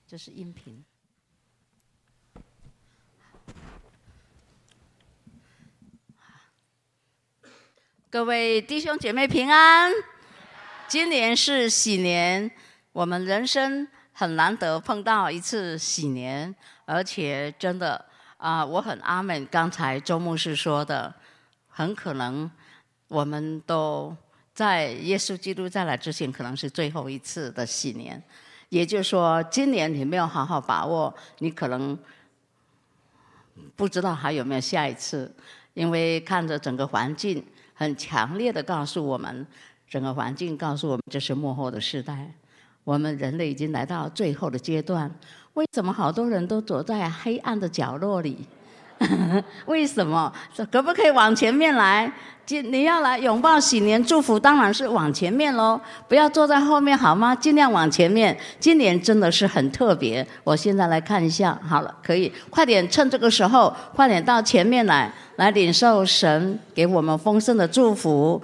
这是音频。各位弟兄姐妹平安，今年是喜年，我们人生很难得碰到一次喜年，而且真的我很阿们刚才周牧师说的，很可能我们都在耶稣基督再来之前，可能是最后一次的喜年。也就是说，今年你没有好好把握，你可能不知道还有没有下一次，因为看着整个环境很强烈的告诉我们，整个环境告诉我们这是末后的时代，我们人类已经来到最后的阶段。为什么好多人都躲在黑暗的角落里？为什么？可不可以往前面来？你要来拥抱喜年祝福，当然是往前面咯，不要坐在后面好吗？尽量往前面。今年真的是很特别，我现在来看一下。好了，可以快点，趁这个时候快点到前面来领受神给我们丰盛的祝福。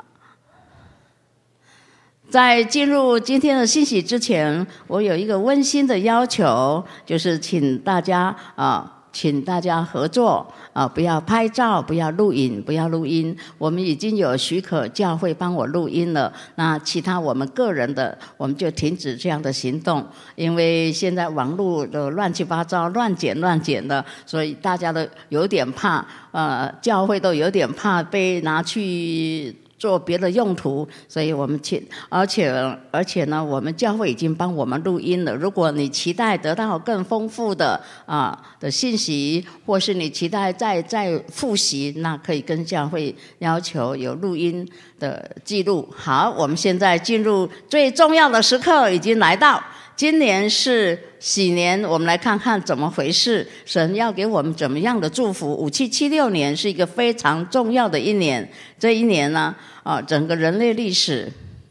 在进入今天的信息之前，我有一个温馨的要求，就是请大家合作不要拍照，不要录影，不要录音。我们已经有许可教会帮我录音了，那其他我们个人的，我们就停止这样的行动，因为现在网络的乱七八糟，乱剪的，所以大家都有点怕，教会都有点怕被拿去做别的用途，所以我们而且呢，我们教会已经帮我们录音了。如果你期待得到更丰富的信息，或是你期待再复习，那可以跟教会要求有录音的记录。好，我们现在进入最重要的时刻，已经来到。今年是喜年，我们来看看怎么回事，神要给我们怎么样的祝福。5776年是一个非常重要的一年，这一年呢，整个人类历史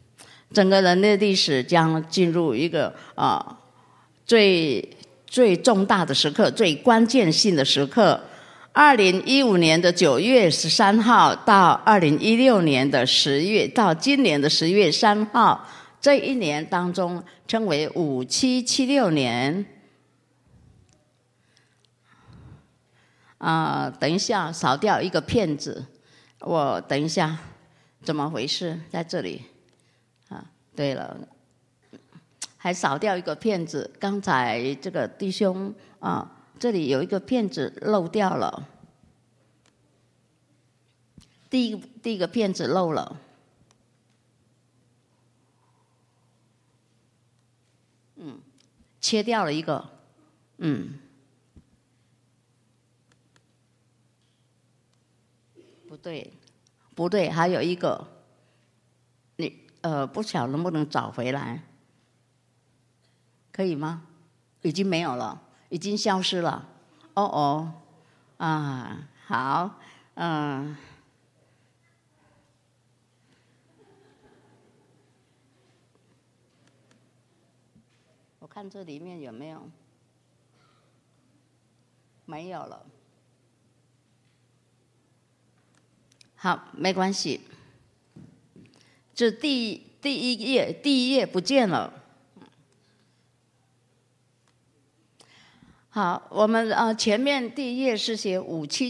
将进入一个最重大的时刻，最关键性的时刻。2015年的9月13号到2016年的10月，到今年的10月3号。这一年当中称为5776年。等一下扫掉一个片子，我等一下怎么回事？在这里对了，还扫掉一个片子。刚才这个弟兄这里有一个片子漏掉了，第一个片子漏了。切掉了一个，不对，还有一个，你不晓得能不能找回来，可以吗？已经没有了，已经消失了。好，我看这里面有没有？没有了。好，没关系。这第一页不见了。好，我们前面第一页是写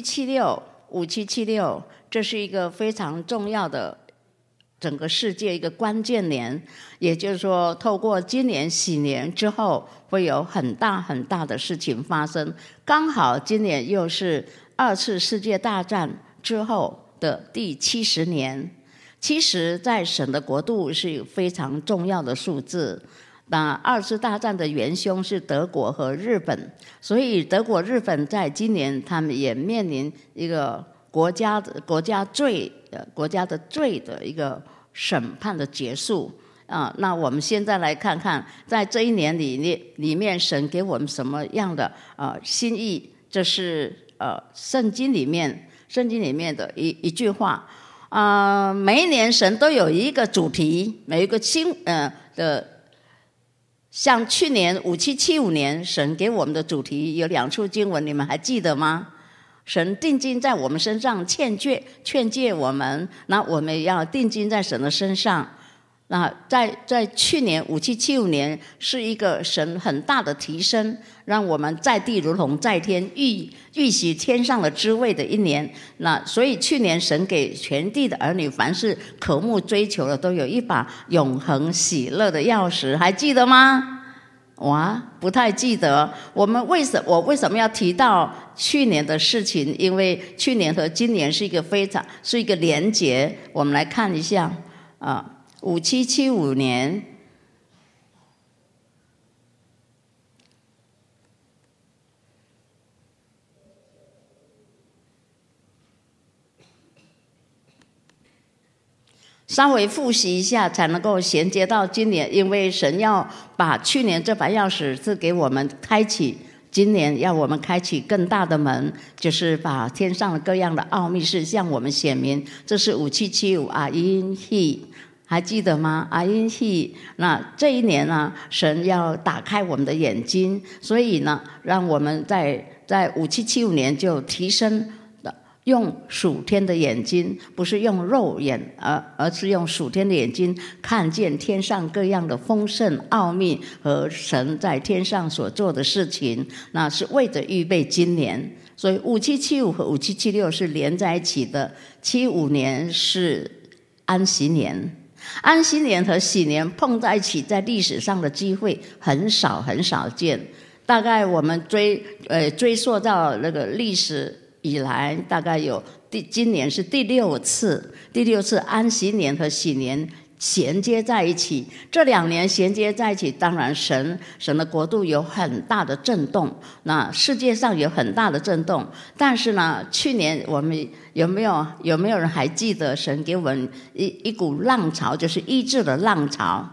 5776，这是一个非常重要的整个世界一个关键年，也就是说，透过今年喜年之后，会有很大很大的事情发生。刚好今年又是2次世界大战之后的第70年。70在神的国度是非常重要的数字。那2次大战的元凶是德国和日本，所以德国、日本在今年他们也面临一个国家的罪的一个审判的结束那我们现在来看看，在这一年里面，神给我们什么样的心意？这是圣经里面的一句话每一年神都有一个主题，每一个像去年5775年，神给我们的主题有2处经文，你们还记得吗？神定睛在我们身上，劝诫我们，那我们要定睛在神的身上。 那在去年5775年是一个神很大的提升，让我们在地如同在天，预习天上的滋味的一年。那所以去年神给全地的儿女，凡是渴慕追求的，都有一把永恒喜乐的钥匙，还记得吗？哇，不太记得。我为什么要提到去年的事情？因为去年和今年是一个连结。我们来看一下5775年，稍微复习一下才能够衔接到今年，因为神要把去年这把钥匙是给我们开启，今年要我们开启更大的门，就是把天上的各样的奥秘事向我们显明。这是5775阿因希，还记得吗？阿因希。那这一年呢，神要打开我们的眼睛，所以呢，让我们在5775年就提升，用属天的眼睛，不是用肉眼，而是用属天的眼睛看见天上各样的丰盛奥秘和神在天上所做的事情，那是为着预备今年。所以5775和5776是连在一起的，75年是安息年。安息年和喜年碰在一起，在历史上的机会很少很少见。大概我们追溯到那个历史以来，大概有今年是第六次安息年和喜年衔接在一起。这2年衔接在一起，当然神的国度有很大的震动，那世界上有很大的震动。但是呢，去年我们有没有人还记得神给我们一股浪潮，就是医治的浪潮？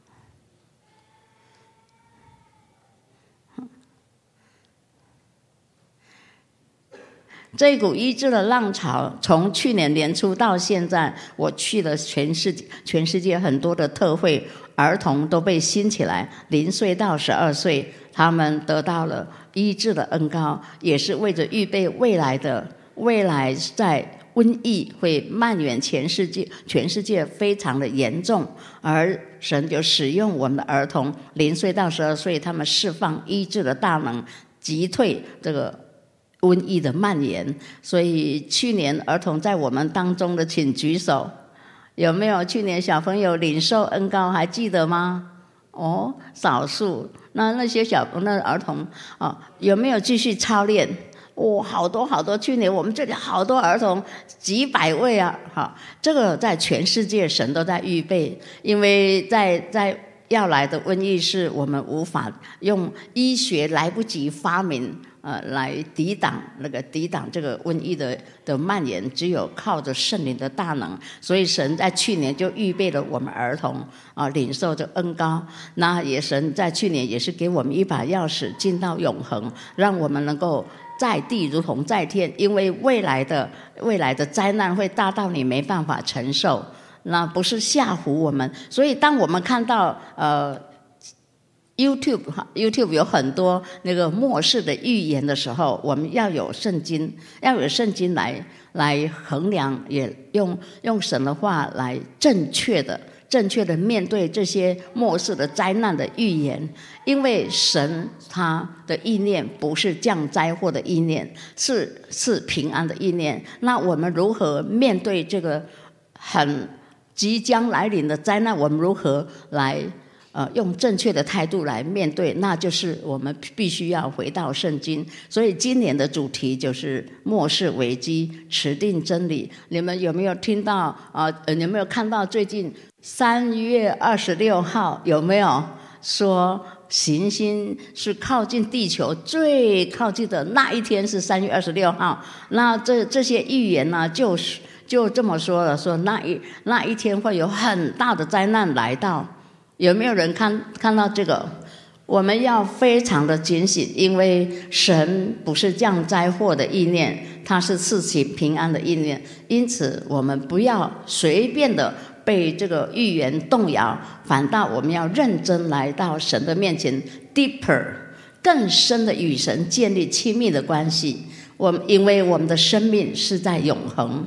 这股医治的浪潮，从去年年初到现在，我去了全世界很多的特会，儿童都被兴起来，0岁到12岁，他们得到了医治的恩膏，也是为着预备未来在瘟疫会蔓延全世界非常的严重，而神就使用我们的儿童0岁到12岁，他们释放医治的大能，击退这个瘟疫的蔓延。所以去年儿童在我们当中的请举手，有没有去年小朋友领受恩膏，还记得吗？少数。那些儿童有没有继续操练？好多，去年我们这里好多儿童，几百位啊！这个在全世界神都在预备，因为在要来的瘟疫是我们无法用医学来不及发明来抵挡这个瘟疫的蔓延，只有靠着圣灵的大能。所以神在去年就预备了我们儿童领受这恩膏。那神在去年也是给我们一把钥匙进到永恒，让我们能够在地如同在天，因为未来的灾难会大到你没办法承受，那不是吓唬我们。所以当我们看到YouTube 有很多那个末世的预言的时候，我们要有圣经来衡量，也用神的话来正确的面对这些末世的灾难的预言。因为神他的意念不是降灾祸的意念，是平安的意念。那我们如何面对这个很即将来临的灾难？我们如何来用正确的态度来面对？那就是我们必须要回到圣经。所以今年的主题就是末世危机，持定真理。你们有没有听到有没有看到最近3月26号有没有说行星是靠近地球最靠近的那一天是3月26号？那这些预言呢，就这么说了，说那一天会有很大的灾难来到。有没有人看到这个？我们要非常的警醒，因为神不是降灾祸的意念，他是赐其平安的意念。因此我们不要随便的被这个预言动摇，反倒我们要认真来到神的面前 deeper 更深的与神建立亲密的关系。因为我们的生命是在永恒，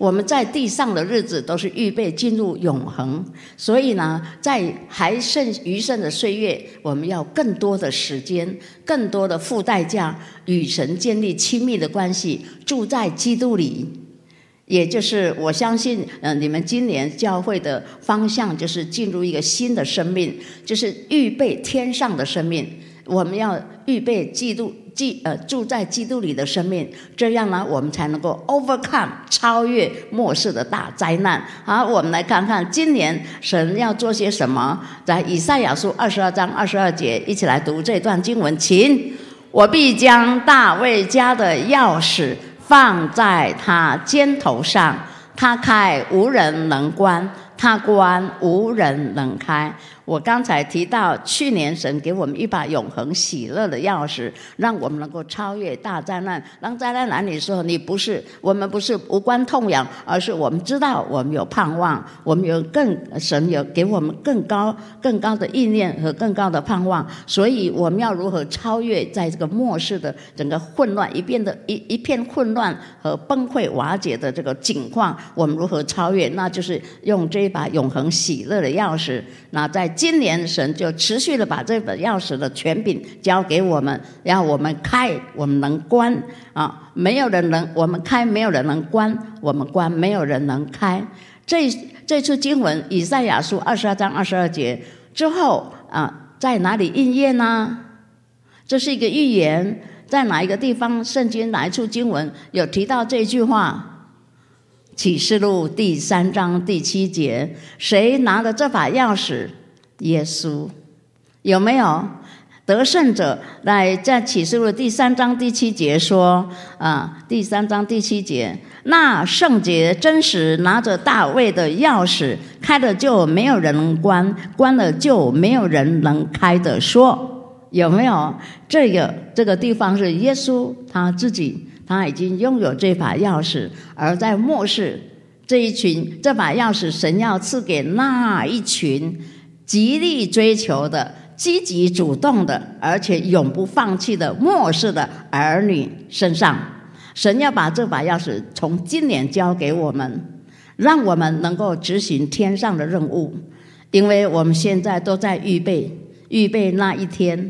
我们在地上的日子都是预备进入永恒，所以呢，在还剩余剩的岁月，我们要更多的时间，更多的付代价，与神建立亲密的关系，住在基督里。也就是我相信，你们今年教会的方向就是进入一个新的生命，就是预备天上的生命。我们要预备住在基督里的生命，这样呢，我们才能够 overcome 超越末世的大灾难。好，我们来看看今年神要做些什么。在以赛亚书22章22节，一起来读这段经文，请。我必将大卫家的钥匙放在他肩头上，他开无人能关，他关无人能开。我刚才提到去年神给我们一把永恒喜乐的钥匙，让我们能够超越大灾难。当灾难来临的时候，我们不是无关痛痒，而是我们知道我们有盼望，我们有神有给我们更高的意念和更高的盼望。所以我们要如何超越在这个末世的整个混乱一片混乱和崩溃瓦解的这个境况，我们如何超越？那就是用这一把永恒喜乐的钥匙。那在今年神就持续的把这本钥匙的权柄交给我们，让我们开，我们能关啊，我们开，没有人能关；我们关，没有人能开。这处经文以赛亚书22章22节之后啊，在哪里应验呢？这是一个预言，在哪一个地方圣经哪一处经文有提到这句话？启示录第3章第7节，谁拿着这把钥匙？耶稣。有没有？得胜者来在启示录第3章第7节说第3章第7节，那圣洁真实拿着大卫的钥匙，开了就没有人能关，关了就没有人能开的说。有没有？这个地方是耶稣他自己，他已经拥有这把钥匙，而在末世这把钥匙神要赐给那一群极力追求的、积极主动的，而且永不放弃的末世的儿女身上。神要把这把钥匙从今年交给我们，让我们能够执行天上的任务。因为我们现在都在预备那一天，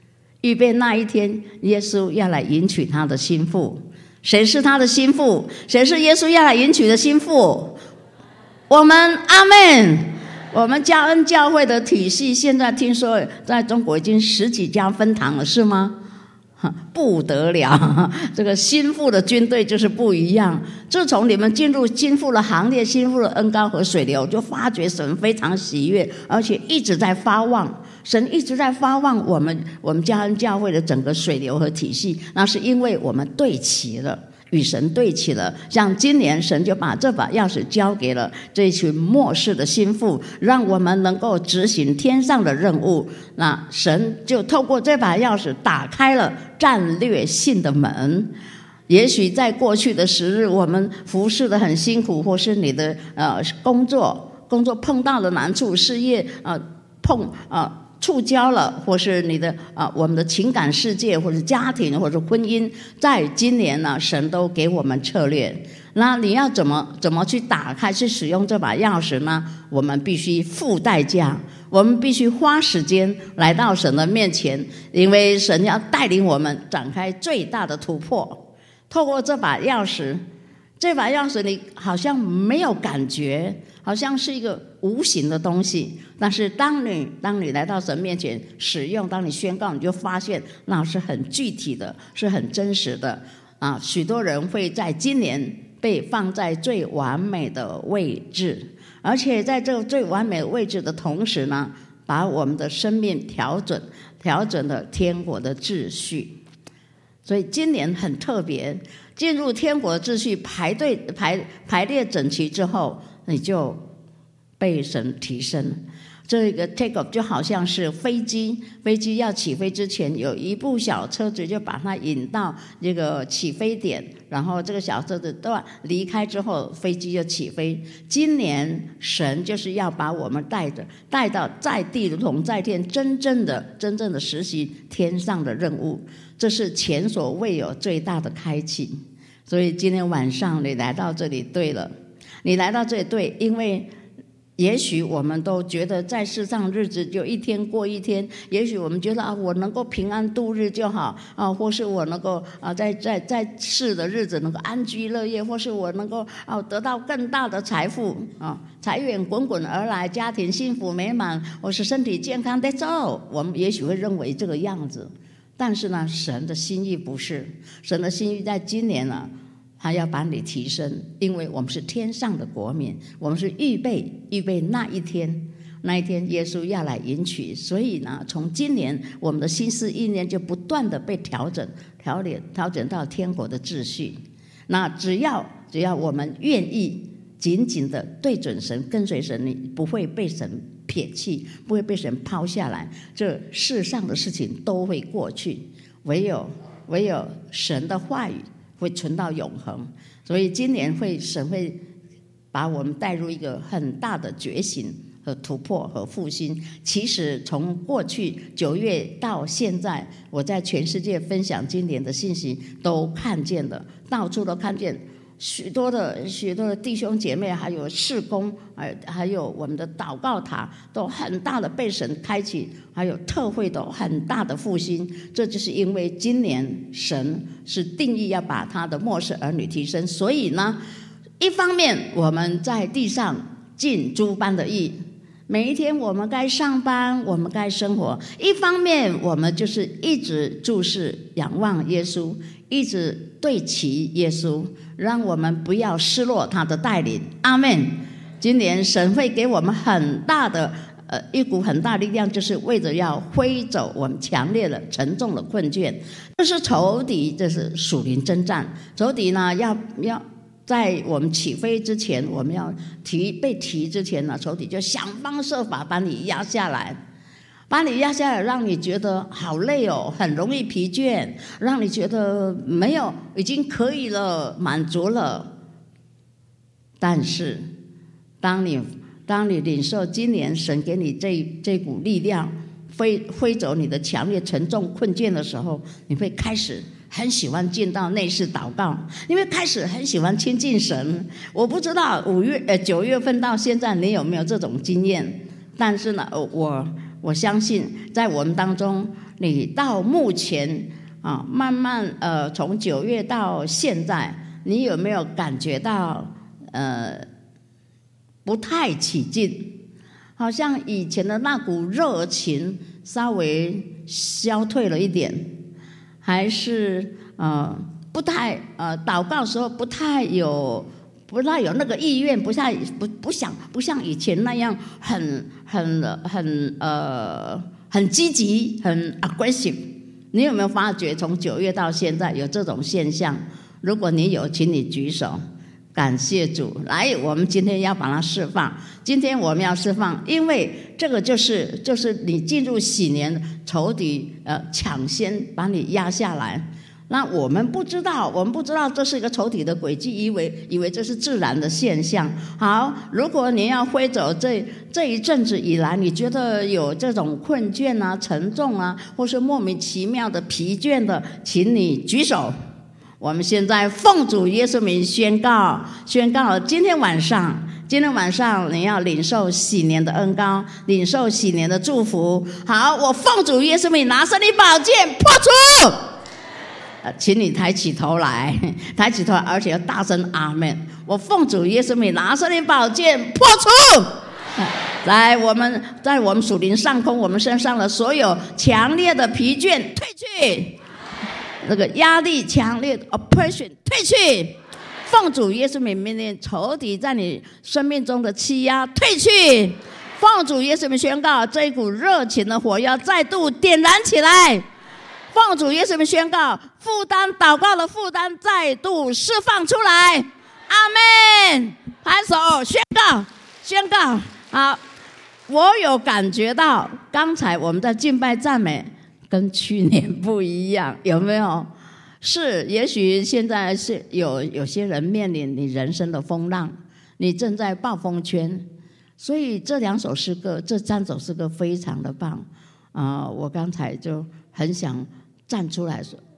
耶稣要来迎娶他的心腹。谁是他的心腹？谁是耶稣要来迎娶的心腹？我们，阿们。我们嘉恩教会的体系现在听说在中国已经10几家分堂了，是吗？不得了，这个心腹的军队就是不一样。自从你们进入心腹的行列，心腹的恩膏和水流，就发觉神非常喜悦，而且一直在发旺。神一直在发旺我们嘉恩教会的整个水流和体系，那是因为我们对齐了，与神对齐了。像今年神就把这把钥匙交给了这群末世的心腹，让我们能够执行天上的任务。那神就透过这把钥匙打开了战略性的门。也许在过去的时日，我们服侍的很辛苦，或是你的工作碰到了难处，事业触礁了，或是你的我们的情感世界，或是家庭，或者婚姻，在今年呢，神都给我们策略。那你要怎么去打开，去使用这把钥匙呢？我们必须付代价，我们必须花时间来到神的面前，因为神要带领我们展开最大的突破。透过这把钥匙你好像没有感觉，好像是一个无形的东西，但是当你来到神面前使用，当你宣告，你就发现那是很具体的，是很真实的许多人会在今年被放在最完美的位置，而且在这个最完美的位置的同时呢，把我们的生命调整了天国的秩序。所以今年很特别，进入天国的秩序，排列整齐之后，你就被神提升。这个 take off 就好像是飞机要起飞之前，有一部小车子就把它引到这个起飞点，然后这个小车子离开之后，飞机就起飞。今年神就是要把我们带到在地如同在天，真正的实习天上的任务，这是前所未有最大的开启。 所以今天晚上你来到这里对了，你来到这里对，因为也许我们都觉得在世上日子就一天过一天，也许我们觉得我能够平安度日就好或是我能够在世的日子能够安居乐业，或是我能够得到更大的财富财源滚滚而来，家庭幸福美满，或是身体健康的走，我们也许会认为这个样子。但是呢，神的心意不是，神的心意在今年呢，他要把你提升，因为我们是天上的国民，我们是预备那一天耶稣要来迎娶。所以呢，从今年我们的心思意念就不断的被调整到天国的秩序。那只要我们愿意紧紧的对准神，跟随神，你不会被神撇弃，不会被神抛下来，这世上的事情都会过去，唯有神的话语会存到永恒。所以今年神会把我们带入一个很大的觉醒和突破和复兴。其实从过去9月到现在，我在全世界分享今年的信息都看见了，到处都看见许多的弟兄姐妹，还有事工，还有我们的祷告塔都很大的被神开启，还有特会都很大的复兴。这就是因为今年神是定义要把他的末世儿女提升。所以呢，一方面我们在地上尽诸般的义，每一天我们该上班，我们该生活；一方面我们就是一直注视仰望耶稣，一直对齐耶稣，让我们不要失落他的带领。阿们。今年神会给我们很大的一股很大力量，就是为着要挥走我们强烈的沉重的困倦。这是仇敌，这是属灵征战。仇敌呢，要在我们起飞之前，我们要被提之前呢，仇敌就想方设法把你压下来，让你觉得好累哦，很容易疲倦，让你觉得没有，已经可以了，满足了。但是当你领受今年神给你这股力量，挥走你的强烈沉重困倦的时候，你会开始很喜欢进到内室祷告，你会开始很喜欢亲近神。我不知道9月份到现在你有没有这种经验，但是呢，我相信在我们当中，你到目前慢慢从9月到现在，你有没有感觉到不太起劲，好像以前的那股热情稍微消退了一点，还是不太祷告的时候不太有那个意愿，不像以前那样很积极，很 aggressive。你有没有发觉从9月到现在有这种现象？如果你有，请你举手。感谢主。来，我们今天要把它释放。今天我们要释放，因为这个就是你进入喜年，仇敌抢先把你压下来。那我们不知道这是一个仇敌的诡计，以为这是自然的现象。好，如果你要挥走这一阵子以来，你觉得有这种困倦啊、沉重啊，或是莫名其妙的疲倦的，请你举手。我们现在奉主耶稣名宣告，今天晚上你要领受喜年的恩膏，领受喜年的祝福。好，我奉主耶稣名拿圣灵宝剑破除。请你抬起头来，而且要大声阿们。我奉主耶稣名拿圣灵宝剑破除。来，在我们属灵上空，我们身上的所有强烈的疲倦退去，那个压力强烈的 oppression 退去，奉主耶稣名命令仇敌在你生命中的欺压退去，奉主耶稣名宣告，这一股热情的火要再度点燃起来，奉主耶稣名宣告，祷告的负担再度释放出来。阿们。拍手宣告。好，我有感觉到刚才我们在敬拜赞美跟去年不一样，有没有？是，也许现在是有些人面临你人生的风浪，你正在暴风圈，所以这3首诗歌非常的棒我刚才就很想站出来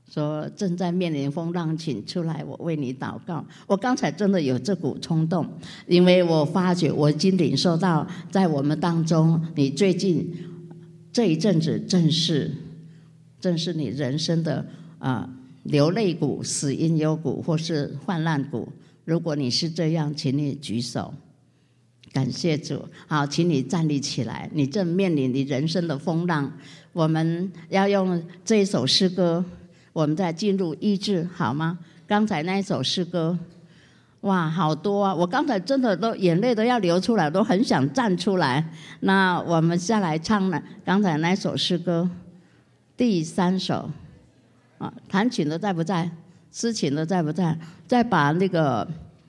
说正在面临风浪，请出来，我为你祷告。我刚才真的有这股冲动，因为我发觉我已经领受到，在我们当中，你最近这一阵子正是你人生的流泪谷、死因幽谷或是患难谷。如果你是这样，请你举手。感谢主。好，请你站立起来，你正面临你人生的风浪。我们要用这一首诗歌，我们再进入医治，好吗？刚才那一首诗歌，哇，好多啊！我刚才真的都眼泪都要流出来，都很想站出来。那我们下来唱了刚才那一首诗歌，第3首弹琴的在不在？司琴的在不在？再把那个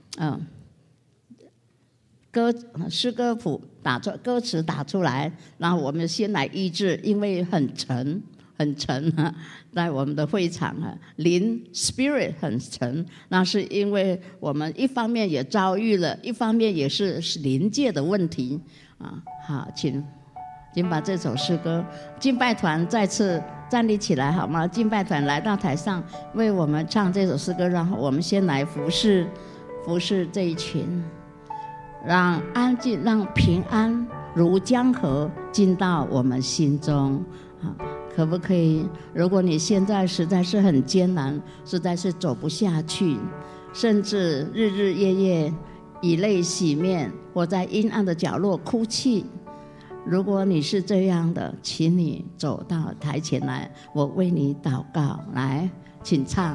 诗歌谱歌词打出来，然后我们先来医治，因为很沉在我们的会场灵 spirit 很沉，那是因为我们一方面也遭遇了，一方面也是灵界的问题好，请把这首诗歌，敬拜团再次站立起来好吗？敬拜团来到台上为我们唱这首诗歌，然后我们先来服侍这一群，让安静，让平安如江河进到我们心中可不可以？如果你现在实在是很艰难，实在是走不下去，甚至日日夜夜以泪洗面，或在阴暗的角落哭泣，如果你是这样的，请你走到台前来，我为你祷告。来，请唱。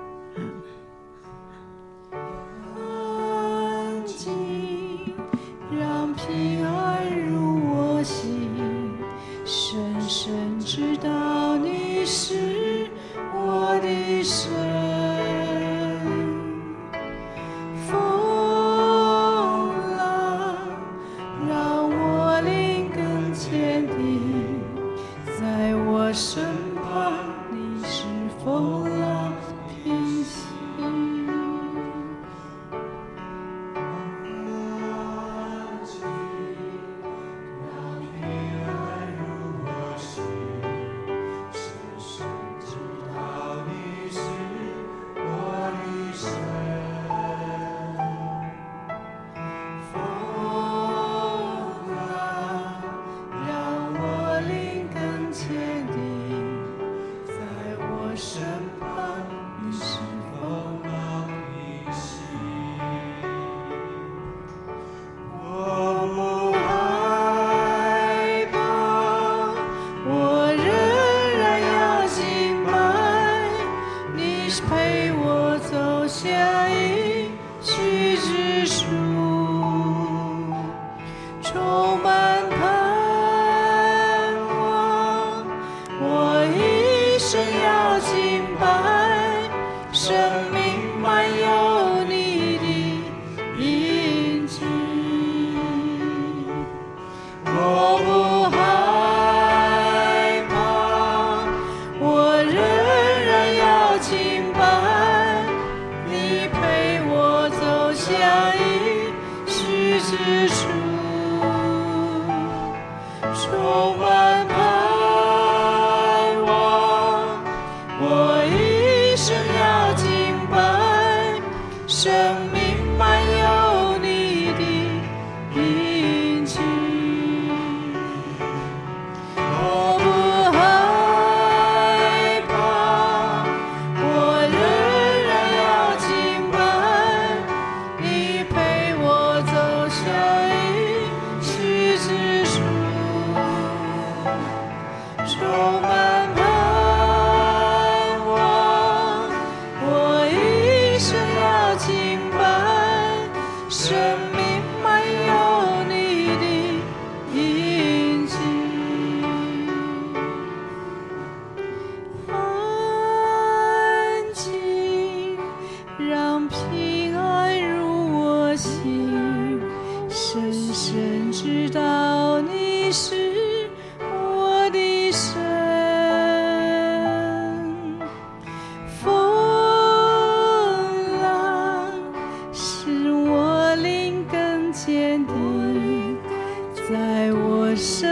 安静，让平安入我心，深深知道你是我的神。风浪让我灵更坚定，在我身旁你是风浪平息。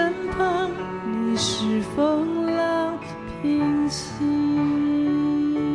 风浪平息。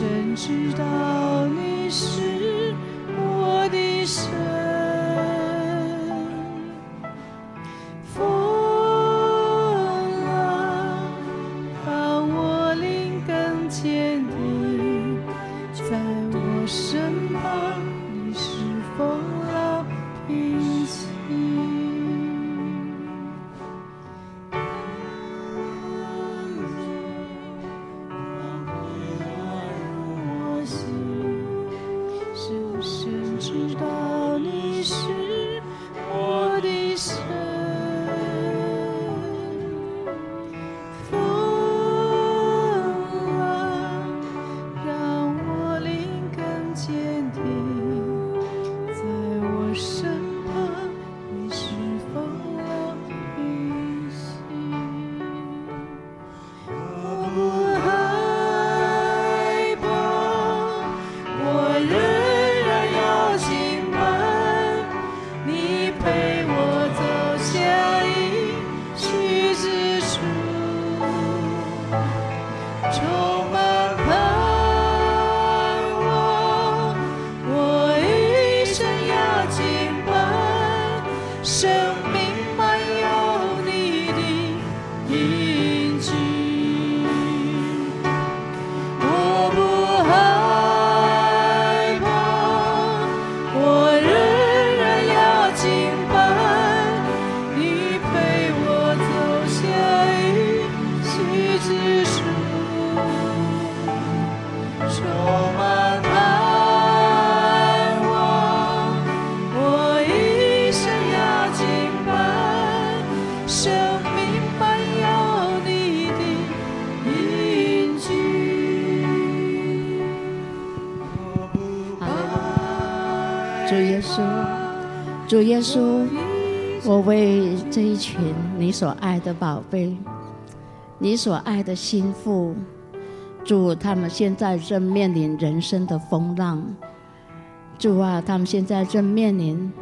深知道你是我的神。风浪让我灵更坚定，在我身旁你是风浪平静。深深知道你是我的神。风浪让我灵更坚定，在我身旁你是风浪平静。我不害怕，我仍然要敬拜你，陪我走向应许之处，充满盼望。我一生要敬拜，生命满有你的印记。我不害怕，我仍然要敬拜你，陪我走向应许之处，充满盼望。我一生要敬拜，生命满有你的印记。 主耶稣，主耶稣，我为这一群你所爱的宝贝，你所爱的心腹，主，他们现在正面临人生的风浪。主啊，他们现在正面临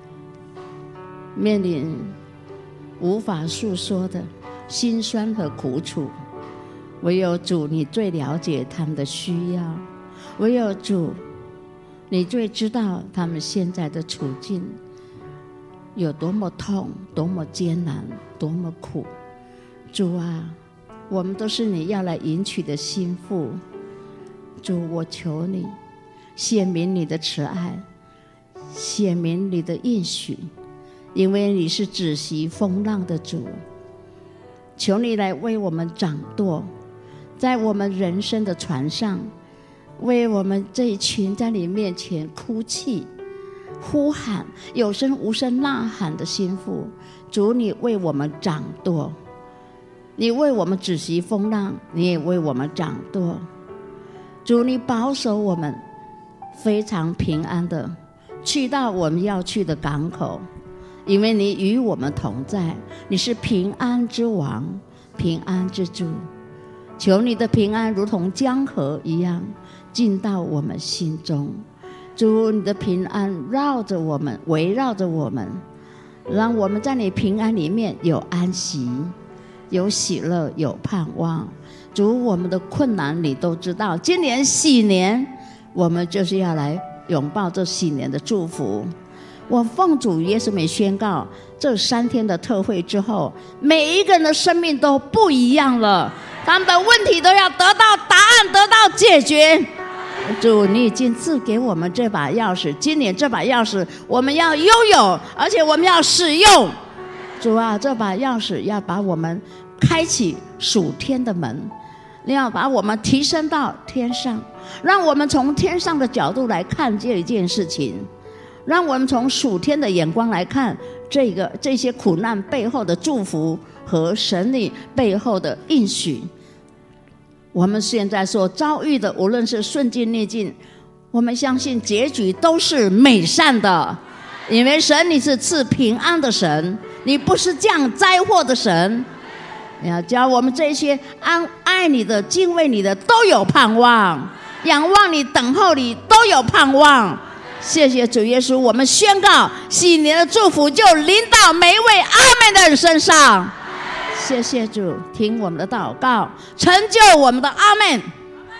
无法诉说的辛酸和苦楚。唯有主，你最了解他们的需要；唯有主，你最知道他们现在的处境有多么痛，多么艰难，多么苦。主啊，我们都是你要来迎娶的心腹。主，我求你显明你的慈爱，显明你的应许，因为你是止息风浪的主。求你来为我们掌舵，在我们人生的船上，为我们这一群在你面前哭泣呼喊有声无声呐喊的心腹。主，你为我们掌舵，你为我们止息风浪，你也为我们掌舵。主，你保守我们非常平安的去到我们要去的港口，因为你与我们同在，你是平安之王，平安之主。求你的平安如同江河一样进到我们心中。主，你的平安绕着我们，围绕着我们，让我们在你平安里面有安息，有喜乐，有盼望。主，我们的困难你都知道，今年喜年我们就是要来拥抱这喜年的祝福。我奉主耶稣名宣告，这3天的特会之后，每一个人的生命都不一样了，他们的问题都要得到答案，得到解决。主，你已经赐给我们这把钥匙，今年这把钥匙我们要拥有，而且我们要使用。主啊，这把钥匙要把我们开启属天的门，你要把我们提升到天上，让我们从天上的角度来看这一件事情，让我们从属天的眼光来看这些苦难背后的祝福和神你背后的应许。我们现在所遭遇的，无论是顺境逆境，我们相信结局都是美善的，因为神你是赐平安的神，你不是降灾祸的神。你要教我们这些爱你的、敬畏你的都有盼望，仰望你、等候你都有盼望。谢谢主耶稣，我们宣告喜年的祝福就临到每一位阿们的人身上。谢谢主，听我们的祷告，成就我们的阿们。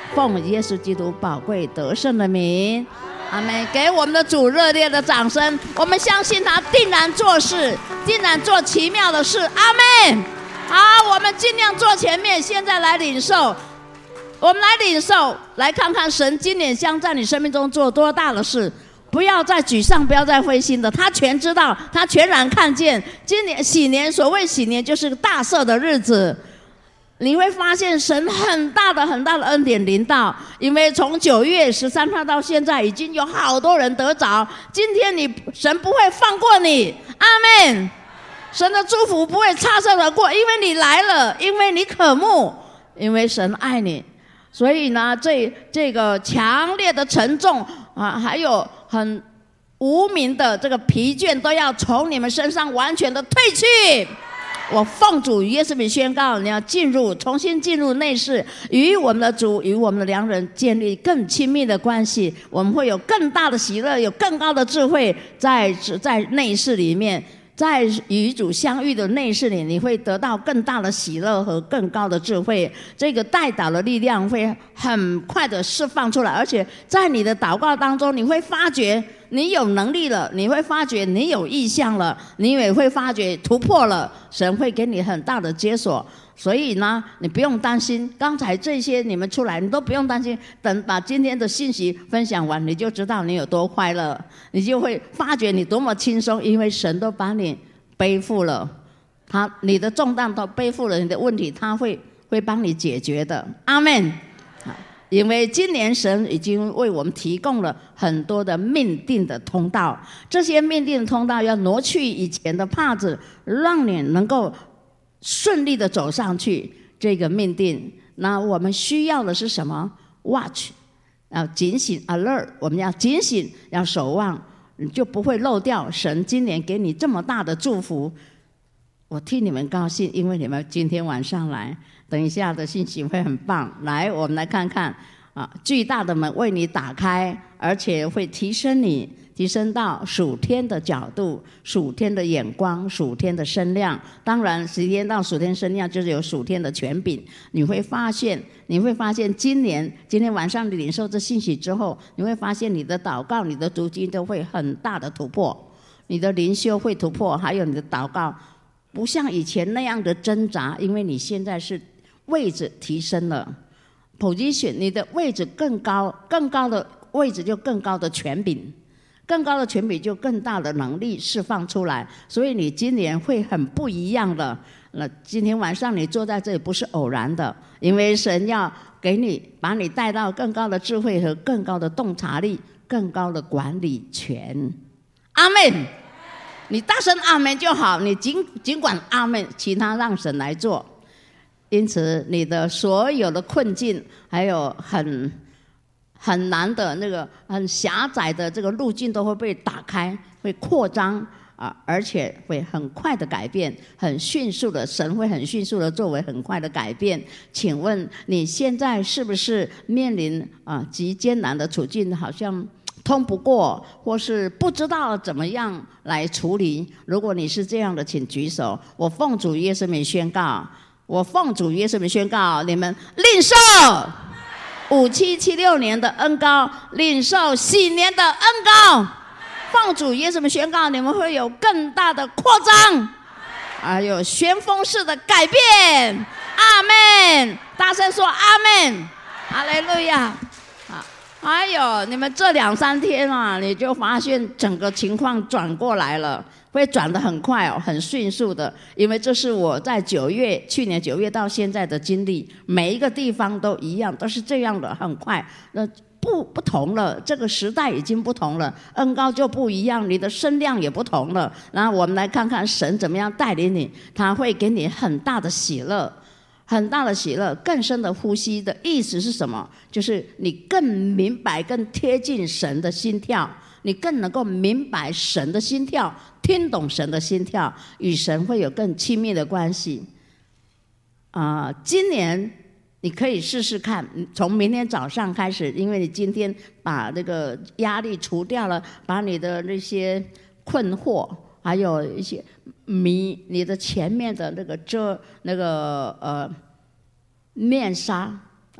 奉耶稣基督宝贵得胜的名，阿们！给我们的主热烈的掌声！我们相信他定然做事，定然做奇妙的事，阿们！好，我们尽量坐前面，现在来领受。我们来领受，来看看神今年将在你生命中做多大的事。不要再沮丧，不要再灰心的，他全知道，他全然看见。今年喜年，所谓喜年就是个大赦的日子，你会发现神很大的恩典临到。因为从9月13号到现在，已经有好多人得着。今天神不会放过你，阿们！神的祝福不会擦身而过，因为你来了，因为你渴慕，因为神爱你。所以呢，这个强烈的沉重啊，还有很无名的这个疲倦，都要从你们身上完全的退去。我奉主耶稣名宣告，你要重新进入内室，与我们的主，与我们的良人建立更亲密的关系。我们会有更大的喜乐，有更高的智慧在内室里面。在与主相遇的内室里，你会得到更大的喜乐和更高的智慧。这个代祷的力量会很快的释放出来，而且在你的祷告当中，你会发觉你有能力了，你会发觉你有意向了，你也会发觉突破了，神会给你很大的解锁。所以呢，你不用担心，刚才这些你们出来，你都不用担心。等把今天的信息分享完，你就知道你有多快乐，你就会发觉你多么轻松，因为神都把你背负了，你的重担都背负了，你的问题他会帮你解决的，阿们。因为今年神已经为我们提供了很多的命定的通道，这些命定的通道要挪去以前的帕子，让你能够顺利的走上去这个命定。那我们需要的是什么？ watch， 要警醒 alert， 我们要警醒，要守望，你就不会漏掉神今年给你这么大的祝福。我替你们高兴，因为你们今天晚上来，等一下的信息会很棒。来，我们来看看巨大的门为你打开，而且会提升到属天的角度、属天的眼光、属天的声量。当然时间到属天声量就是有属天的权柄。你会发现今天晚上你领受这信息之后，你会发现你的祷告、你的读经都会很大的突破，你的灵修会突破，还有你的祷告不像以前那样的挣扎，因为你现在是位置提升了 position， 你的位置更高的位置就更高的权柄，更高的权柄就更大的能力释放出来。所以你今年会很不一样的。那今天晚上你坐在这里不是偶然的，因为神要把你带到更高的智慧和更高的洞察力、更高的管理权。阿们！你大声阿们就好，你尽管阿们，其他让神来做。因此你的所有的困境，还有很难的那个很狭窄的这个路径都会被打开，会扩张而且会很快的改变，很迅速的，神会很迅速的作为很快的改变。请问你现在是不是面临极艰难的处境，好像通不过，或是不知道怎么样来处理？如果你是这样的，请举手。我奉主耶稣名宣告，你们领受5776年的恩膏，领受喜年的恩膏。奉主耶稣名宣告，你们会有更大的扩张，还有旋风式的改变。阿们！大声说阿们！哈利路亚！还有你们这2-3天你就发现整个情况转过来了，会转得很快很迅速的。因为这是我在去年9月到现在的经历，每一个地方都一样，都是这样的，很快。不同了，这个时代已经不同了，恩膏就不一样，你的声量也不同了。然后我们来看看神怎么样带领你，他会给你很大的喜乐，很大的喜乐。更深的呼吸的意思是什么？就是你更明白、更贴近神的心跳，你更能够明白神的心跳，听懂神的心跳，与神会有更亲密的关系。今年你可以试试看，从明天早上开始，因为你今天把那个压力除掉了，把你的那些困惑，还有一些你的前面的那个面纱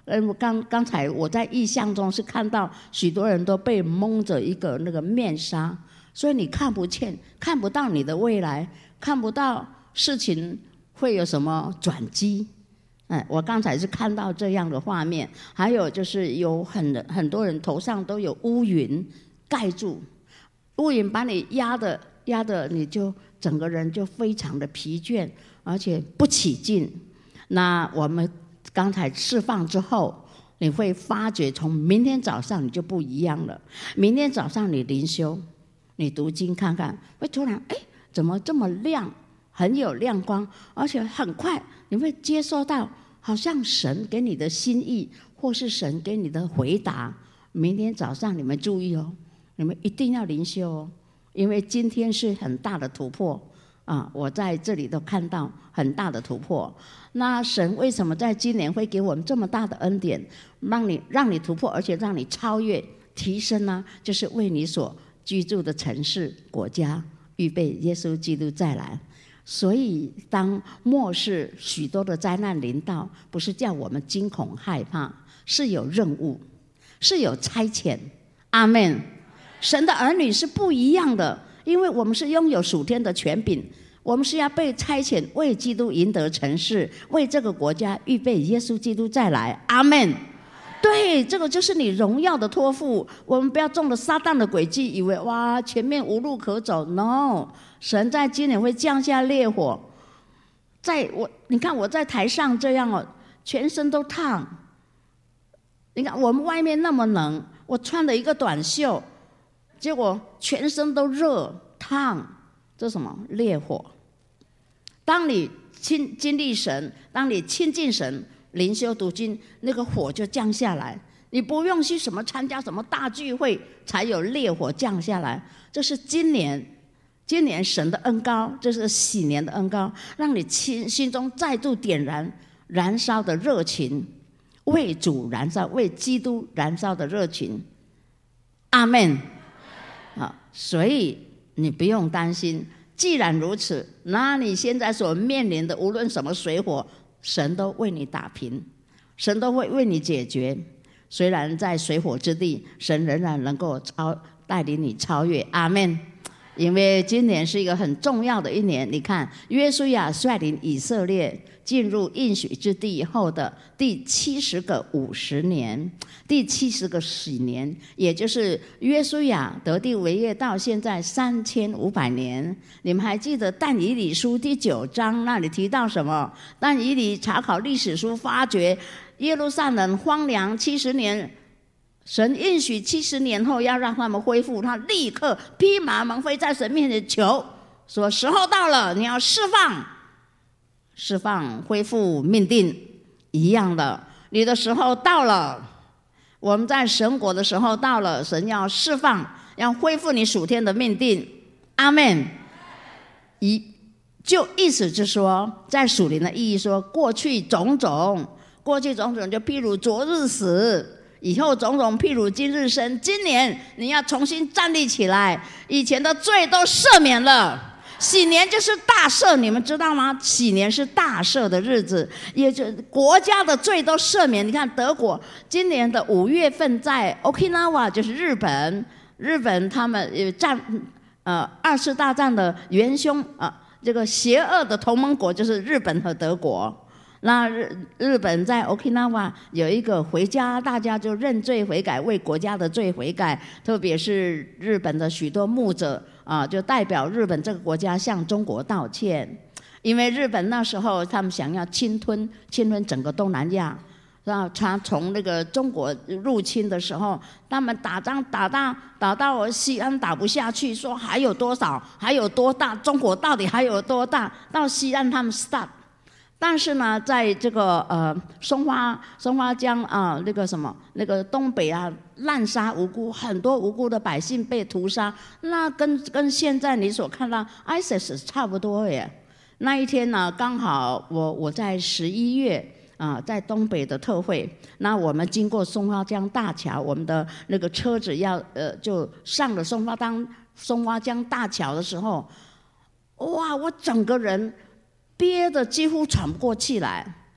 刚才我在意象中是看到许多人都被蒙着一个那个面纱，所以你看不见，看不到你的未来，看不到事情会有什么转机。我刚才是看到这样的画面，还有就是有很多人头上都有乌云盖住，乌云把你压的，你就整个人就非常的疲倦，而且不起劲。那我们刚才释放之后，你会发觉从明天早上你就不一样了。明天早上你灵修，你读经看看，会突然怎么这么亮，很有亮光，而且很快你会接收到好像神给你的心意，或是神给你的回答。明天早上你们注意哦，你们一定要灵修哦，因为今天是很大的突破我在这里都看到很大的突破。那神为什么在今年会给我们这么大的恩典，让你突破，而且让你超越提升呢？就是为你所居住的城市国家预备耶稣基督再来。所以当末世许多的灾难临到，不是叫我们惊恐害怕，是有任务，是有差遣。阿们。神的儿女是不一样的，因为我们是拥有属天的权柄，我们是要被差遣为基督赢得城市，为这个国家预备耶稣基督再来。阿们。对，这个就是你荣耀的托付。我们不要中了撒旦的诡计，以为哇前面无路可走。 No， 神在今年会降下烈火。你看我在台上这样全身都烫。你看我们外面那么冷，我穿了一个短袖，结果全身都热烫，这是什么？烈火。当你经历神，当你亲近神，灵修读经，那个火就降下来。你不用去参加什么大聚会才有烈火降下来。这是今年神的恩膏，这是喜年的恩膏，让你心中再度点燃烧的热情，为主燃烧，为基督燃烧的热情。阿们。所以你不用担心。既然如此，那你现在所面临的无论什么水火，神都为你打平，神都会为你解决。虽然在水火之地，神仍然能够带领你超越。阿们。因为今年是一个很重要的一年。你看约书亚率领以色列进入应许之地后的第70个50年，第70个喜年，也就是约书亚得地为业到现在3500年。你们还记得但以理书第9章那里提到什么？但以理查考历史书，发觉耶路撒冷荒凉70年，神应许70年后要让他们恢复，他立刻披麻蒙灰在神面前求，说时候到了，你要释放恢复命定。一样的，你的时候到了，我们在神国的时候到了，神要释放，要恢复你属天的命定。阿们。就意思是说，在属灵的意义说，过去种种就譬如昨日死，以后种种譬如今日生。今年你要重新站立起来，以前的罪都赦免了。喜年就是大赦，你们知道吗？喜年是大赦的日子，也就国家的罪都赦免。你看德国今年的5月份在 Okinawa， 就是日本他们2次大战的元凶这个邪恶的同盟国就是日本和德国。那日本在 Okinawa 有一个回家，大家就认罪悔改，为国家的罪悔改。特别是日本的许多牧者就代表日本这个国家向中国道歉，因为日本那时候他们想要侵吞整个东南亚。然后他从那个中国入侵的时候，他们打仗打到西安打不下去，说还有多少，还有多大，中国到底还有多大？到西安他们 stop。但是呢，在这个松花江那个东北滥杀无辜，很多无辜的百姓被屠杀，那跟现在你所看到 ISIS 差不多耶。那一天呢，刚好我在11月在东北的特会，那我们经过松花江大桥，我们的那个车子就上了松花江大桥的时候，哇，我整个人憋得几乎喘不过气来。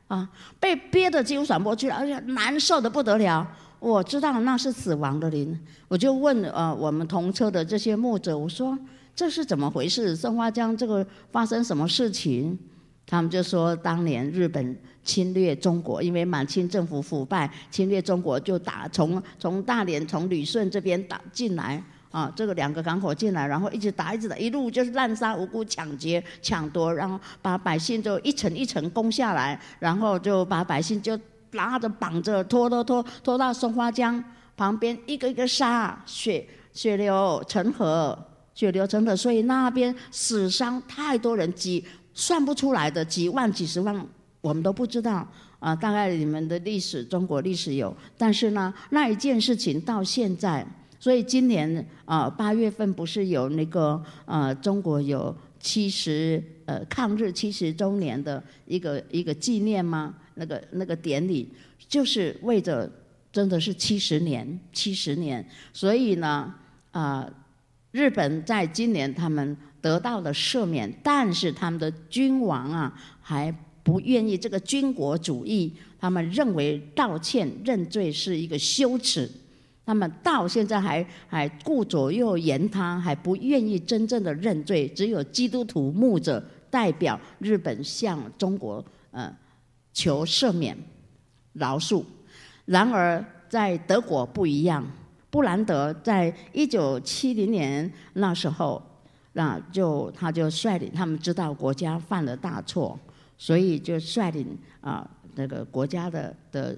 被憋得几乎喘不过气来，而且难受的不得了。我知道那是死亡的灵，我就问我们同车的这些牧者，我说这是怎么回事？松花江这个发生什么事情？他们就说当年日本侵略中国，因为满清政府腐败，侵略中国就从大连从旅顺这边打进来。这个2个港口进来，然后一直打，一路就是滥杀无辜、抢劫、抢夺，然后把百姓就一层一层攻下来，然后就把百姓就拉着绑着拖到松花江旁边，一个一个杀，血流成河，所以那边死伤太多人，算不出来的，几万、几十万，我们都不知道。大概你们的历史，中国历史有，但是呢，那一件事情到现在。所以今年8月份不是有那个中国有抗日70周年的一个纪念吗？那个典礼就是为着真的是70年，所以呢日本在今年他们得到了赦免，但是他们的君王还不愿意，这个军国主义，他们认为道歉认罪是一个羞耻。他们到现在还顾左右言他，还不愿意真正的认罪，只有基督徒牧者代表日本向中国求赦免饶恕。然而在德国不一样，布兰德在1970年那时候，他就率领，他们知道国家犯了大错，所以就率领那个国家的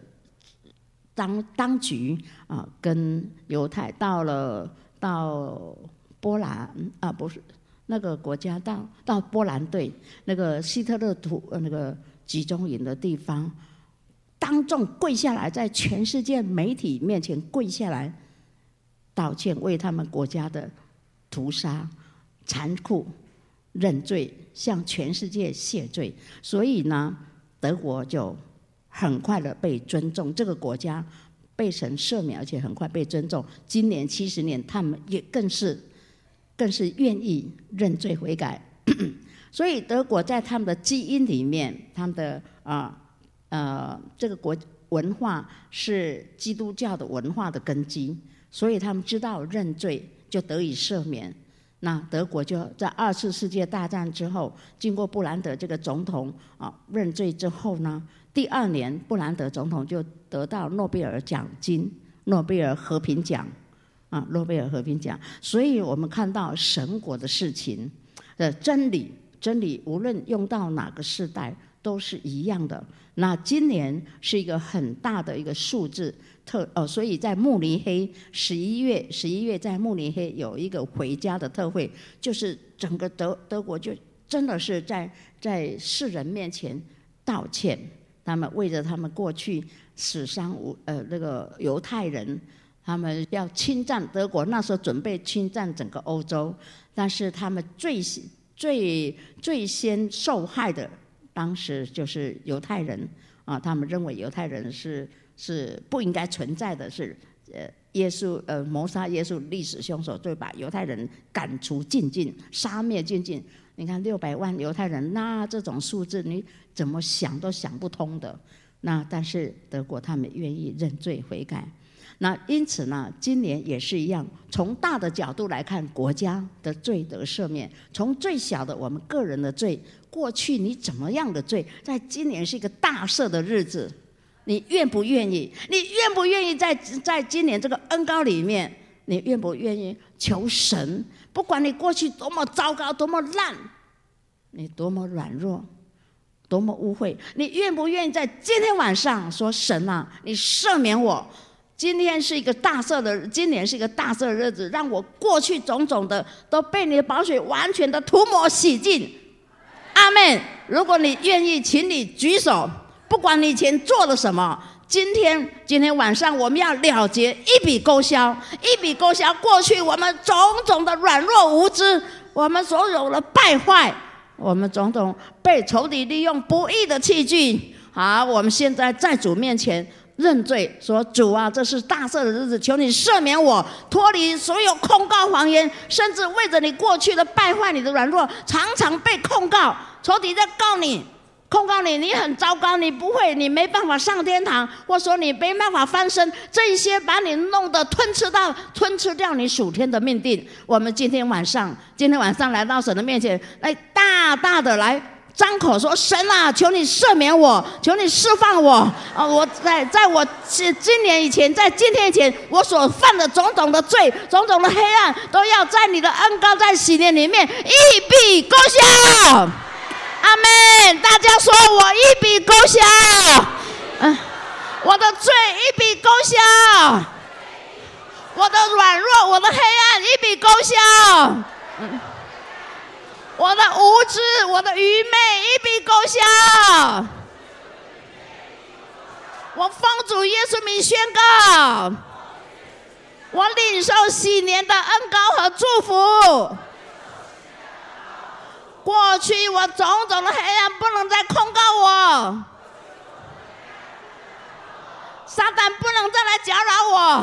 当局跟犹太到波兰不是那个国家到波兰队那个希特勒那个集中营的地方，当众跪下来，在全世界媒体面前跪下来道歉，为他们国家的屠杀残酷认罪，向全世界谢罪。所以呢，德国就很快的被尊重，这个国家被神赦免，而且很快被尊重。今年70年，他们也更是愿意认罪悔改。所以德国在他们的基因里面，他们的这个文化是基督教的文化的根基，所以他们知道认罪就得以赦免。那德国就在2次世界大战之后，经过布兰德这个总统认罪之后呢，第2年布兰德总统就得到诺贝尔奖金，诺贝尔和平奖。所以我们看到神国的事情的真理无论用到哪个世代都是一样的。那今年是一个很大的一个数字，所以在慕尼黑11月在慕尼黑有一个回家的特会，就是整个德国就真的是在世人面前道歉，他们为着他们过去死伤那个犹太人，他们要侵占德国，那时候准备侵占整个欧洲，但是他们最先受害的当时就是犹太人他们认为犹太人是不应该存在的，是耶稣谋杀耶稣历史凶手，就把犹太人赶除尽尽，杀灭尽尽。你看600万犹太人，那这种数字你怎么想都想不通的。那但是德国他们愿意认罪悔改。那因此呢，今年也是一样，从大的角度来看，国家的罪得赦免；从最小的我们个人的罪，过去你怎么样的罪，在今年是一个大赦的日子，你愿不愿意？你愿不愿意在今年这个恩膏里面，你愿不愿意求神？不管你过去多么糟糕，多么烂，你多么软弱，多么污秽，你愿不愿意在今天晚上说：神啊，你赦免我？今年是一个大赦的日子，让我过去种种的都被你的宝血完全的涂抹洗净。阿们。如果你愿意，请你举手，不管你以前做了什么，今天晚上我们要了结，一笔勾销过去我们种种的软弱无知，我们所有的败坏，我们种种被仇敌利用不义的器具。好，我们现在在主面前认罪，说：主啊，这是大赦的日子，求你赦免我，脱离所有控告谎言，甚至为着你过去的败坏，你的软弱，常常被控告，仇敌在告你， 控告你，你很糟糕，你不会，你没办法上天堂，或说你没办法翻身，这一些把你弄得吞吃掉你属天的命定。我们今天晚上来到神的面前，来大大的来张口说：神啊，求你赦免我，求你释放我啊！我在我今年以前，在今天以前，我所犯的种种的罪、种种的黑暗，都要在你的恩膏、在洗年里面一笔勾销。阿们！大家说我一笔勾销，我的罪一笔勾销，我的软弱、我的黑暗一笔勾销，我的无知、我的愚昧一笔勾销。我奉主耶稣名宣告，我领受洗年的恩膏和祝福。过去我种种的黑暗不能再控告我，撒旦不能再来搅扰我，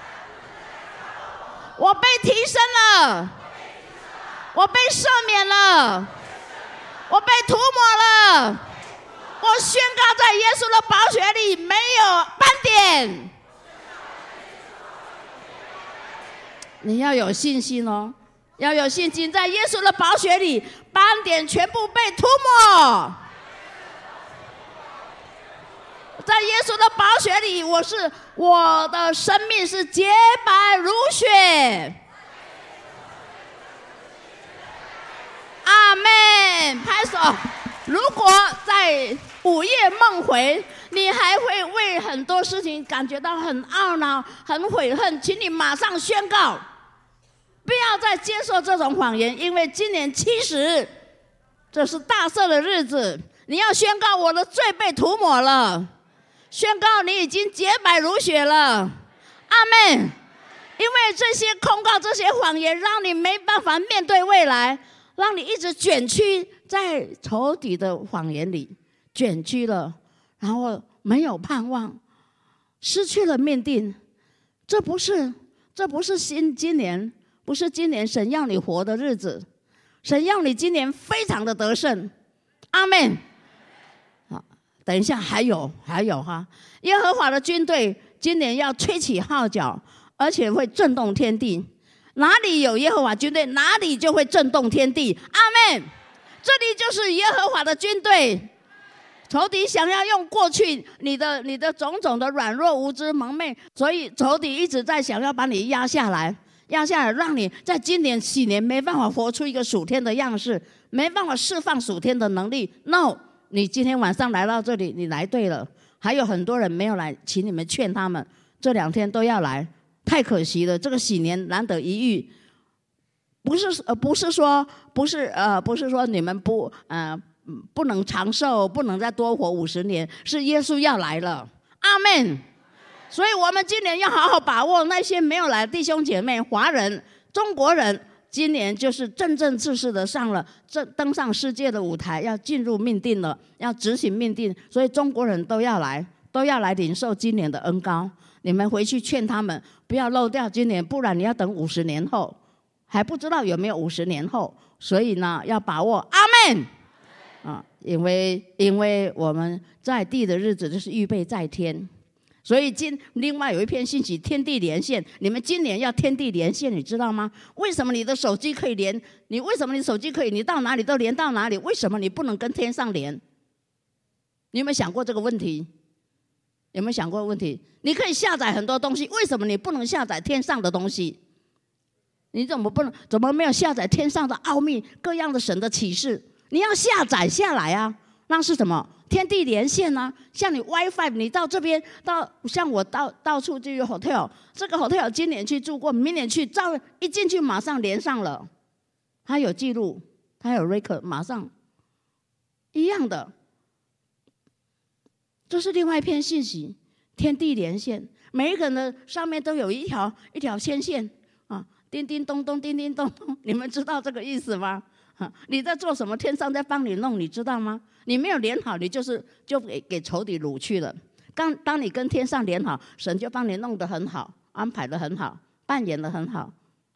我被提升了，我被赦免了，我被涂抹了，我宣告在耶稣的宝血里没有斑点。你要有信心哦，要有信心，在耶稣的宝血里，斑点全部被涂抹。在耶稣的宝血里，我的生命是洁白如雪。阿们，拍手。如果在午夜梦回，你还会为很多事情感觉到很懊恼、很悔恨，请你马上宣告，不要再接受这种谎言，因为今年70，这是大赦的日子。你要宣告我的罪被涂抹了，宣告你已经洁白如雪了。阿们。因为这些控告、这些谎言，让你没办法面对未来，让你一直卷曲在仇敌的谎言里，卷曲了，然后没有盼望，失去了命定。这不是今年，不是今年神要你活的日子，神要你今年非常的得胜。阿们。好，等一下还有哈，耶和华的军队今年要吹起号角，而且会震动天地。哪里有耶和华军队，哪里就会震动天地。阿们。这里就是耶和华的军队。仇敌想要用过去你的种种的软弱、无知、蒙昧，所以仇敌一直在想要把你压下来，让你在今年喜年没办法活出一个属天的样式，没办法释放属天的能力。No， 你今天晚上来到这里，你来对了。还有很多人没有来，请你们劝他们，这2天都要来，太可惜了。这个喜年难得一遇，不是说你们不能长寿，不能再多活50年，是耶稣要来了。阿们。所以我们今年要好好把握那些没有来的弟兄姐妹，华人、中国人，今年就是正式的登上世界的舞台，要进入命定了，要执行命定。所以中国人都要来领受今年的恩膏。你们回去劝他们不要漏掉今年，不然你要等50年后，还不知道有没有50年后。所以呢，要把握。阿们。因为我们在地的日子就是预备在天，所以另外有一篇信息，天地连线。你们今年要天地连线，你知道吗？为什么你的手机可以连？为什么你手机可以？你到哪里都连到哪里？为什么你不能跟天上连？你有没有想过这个问题？有没有想过问题？你可以下载很多东西，为什么你不能下载天上的东西？你怎么没有下载天上的奥秘，各样的神的启示？你要下载下来啊！那是什么？天地连线啊！像你 WiFi， 你到这边像我到处就有 hotel， 这个 hotel 今年去住过，明年去，一进去马上连上了，它有记录，它有 record， 马上一样的。这是另外一篇信息，天地连线，每一个人的上面都有一条牵线啊，叮叮咚咚，叮叮咚咚，你们知道这个意思吗？你在做什么？天上在帮你弄，你知道吗？你没有连好，你就给仇敌掳去了。当你跟天上连好，神就帮你弄得很好，安排得很好，扮演得很好。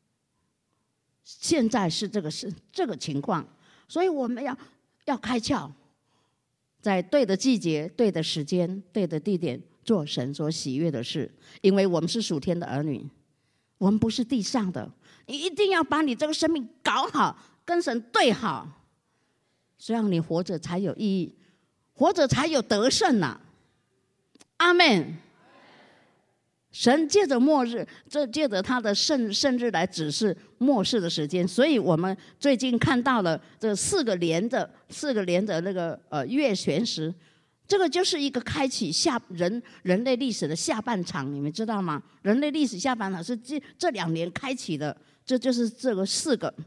现在是这个情况，所以我们要开窍。 在对的季节、对的时间、对的地点做神所喜悦的事。因为我们是属天的儿女，我们不是地上的，你一定要把你这个生命搞好，跟神对好，这样你活着才有意义，活着才有得胜啊。阿们。神借着末日，借着他的圣日来指示末世的时间，所以我们最近看到了这四个连的那个月全食，这个就是一个开启人类历史的下半场，你们知道吗？人类历史下半场是这2年开启的，这就是这四个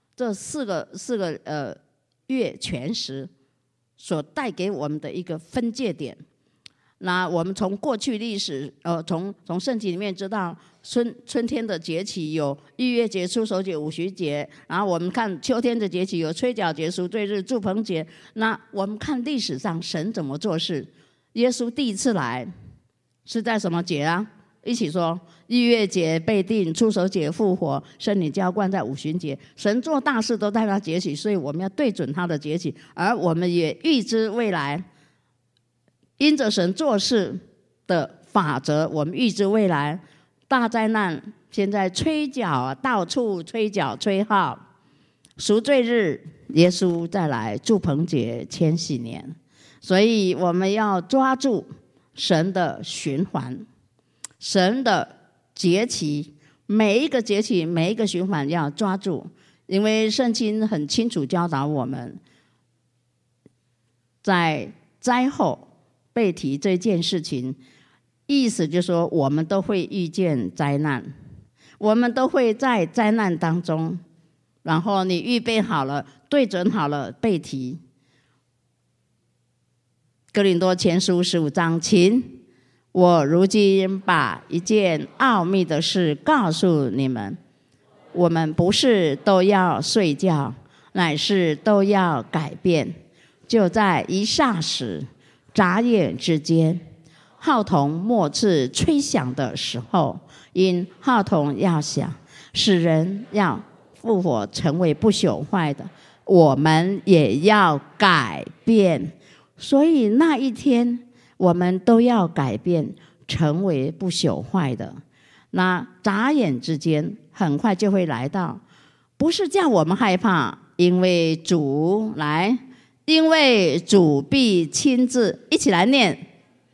月全食所带给我们的一个分界点。那我们从过去历史，从圣经里面知道春天的节气有逾越节、出手节、五旬节，然后我们看秋天的节气有吹角节、赎罪日、祝棚节。那我们看历史上神怎么做事。耶稣第一次来是在什么节啊？一起说：逾越节被定，出手节复活，圣灵浇灌在五旬节。神做大事都在他节气，所以我们要对准他的节气，而我们也预知未来。因着神做事的法则，我们预知未来大灾难，现在吹角，到处吹角吹号，赎罪日耶稣再来，祝棚节千禧年。所以我们要抓住神的循环，神的节期，每一个节期每一个循环要抓住。因为圣经很清楚教导我们，在灾后被提这件事情，意思就是说我们都会遇见灾难，我们都会在灾难当中，然后你预备好了，对准好了被提。哥林多前书15章，请我如今把一件奥秘的事告诉你们，我们不是都要睡觉，乃是都要改变，就在一霎时，眨眼之间，号筒末次吹响的时候，因号筒要响，使人要复活成为不朽坏的，我们也要改变。所以那一天我们都要改变，成为不朽坏的。那眨眼之间很快就会来到，不是叫我们害怕，因为主必亲自，一起来念，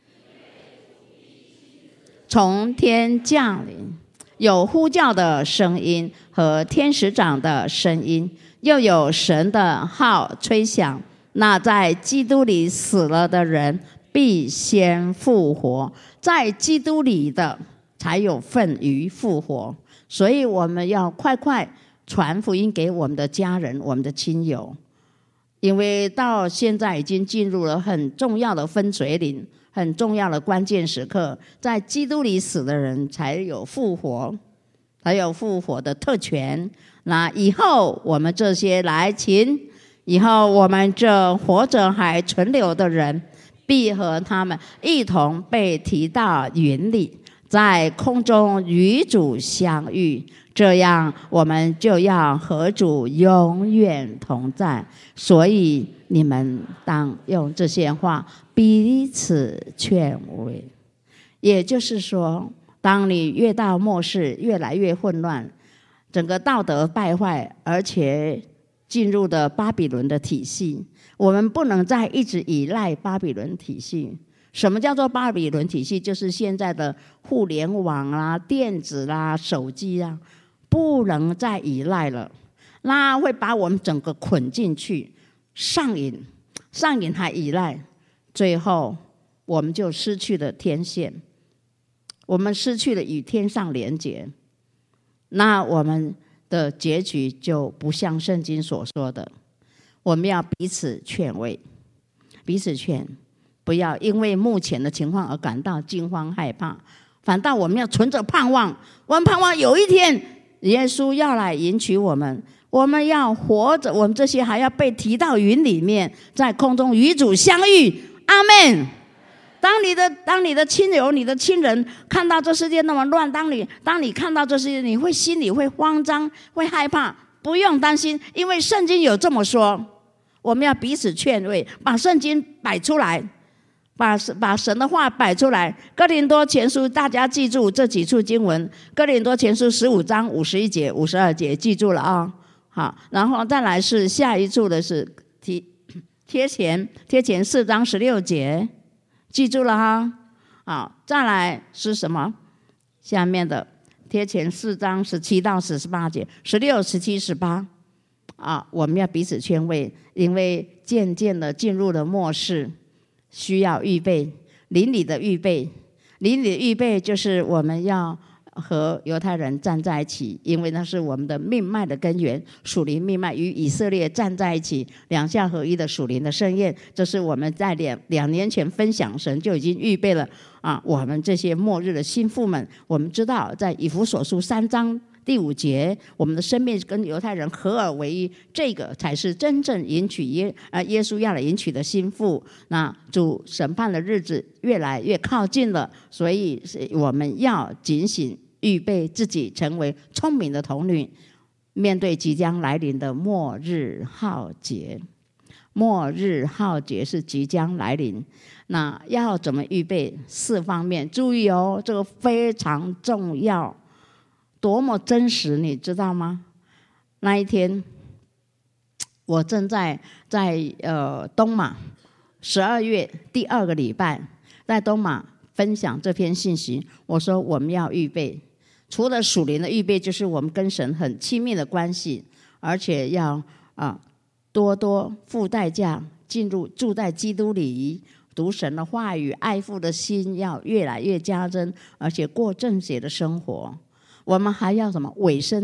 从天降临，有呼叫的声音和天使长的声音，又有神的号吹响，那在基督里死了的人必先复活，在基督里的才有份于复活。所以我们要快快传福音给我们的家人，我们的亲友，因为到现在已经进入了很重要的分水岭，很重要的关键时刻，在基督里死的人才有复活，才有复活的特权。那以后我们这些来请，以后我们这活着还存留的人，必和他们一同被提到云里，在空中与主相遇，这样我们就要和主永远同在。所以你们当用这些话彼此劝慰。也就是说，当你越到末世越来越混乱，整个道德败坏，而且进入的巴比伦的体系，我们不能再一直依赖巴比伦体系。什么叫做巴比伦体系？就是现在的互联网啦、电子啦、手机啊，不能再依赖了，那会把我们整个捆进去，上瘾还依赖，最后我们就失去了天线，我们失去了与天上连结，那我们的结局就不像圣经所说的。我们要彼此劝慰，彼此劝，不要因为目前的情况而感到惊慌害怕，反倒我们要存着盼望，我们盼望有一天耶稣要来迎娶我们，我们要活着，我们这些还要被提到云里面，在空中与主相遇。阿们。当你的亲友、你的亲人看到这世界那么乱，当你看到这世界，你会心里会慌张，会害怕。不用担心，因为圣经有这么说， 我们要彼此劝慰，把圣经摆出来，把神的话摆出来。哥林多前书大家记住这几处经文，哥林多前书15章51节52节记住了啊。好，然后再来是下一处的是贴前4章16节，记住了哈。好，再来是什么？下面的贴前4章17到18节，16、17、18啊，我们要彼此劝慰，因为渐渐的进入了末世，需要预备邻里的预备。邻里的预备就是我们要和犹太人站在一起，因为那是我们的命脉的根源，属灵命脉与以色列站在一起，两下合一的属灵的盛宴。这是我们在两年前分享，神就已经预备了啊，我们这些末日的心腹们。我们知道在以弗所书3章第5节，我们的生命跟犹太人合而为一，这个才是真正迎娶耶稣要来迎娶的心腹。那主审判的日子越来越靠近了，所以我们要警醒，预备自己成为聪明的童女，面对即将来临的末日浩劫。末日浩劫是即将来临，那要怎么预备？4方面，注意哦，这个非常重要，多么真实，你知道吗？那一天，我正在东马12月第2个礼拜，在东马分享这篇信息。我说我们要预备，除了属灵的预备，就是我们跟神很亲密的关系，而且要多多付代价进入住在基督里，读神的话语，爱父的心要越来越加增，而且过正洁的生活。我们还要什么？委身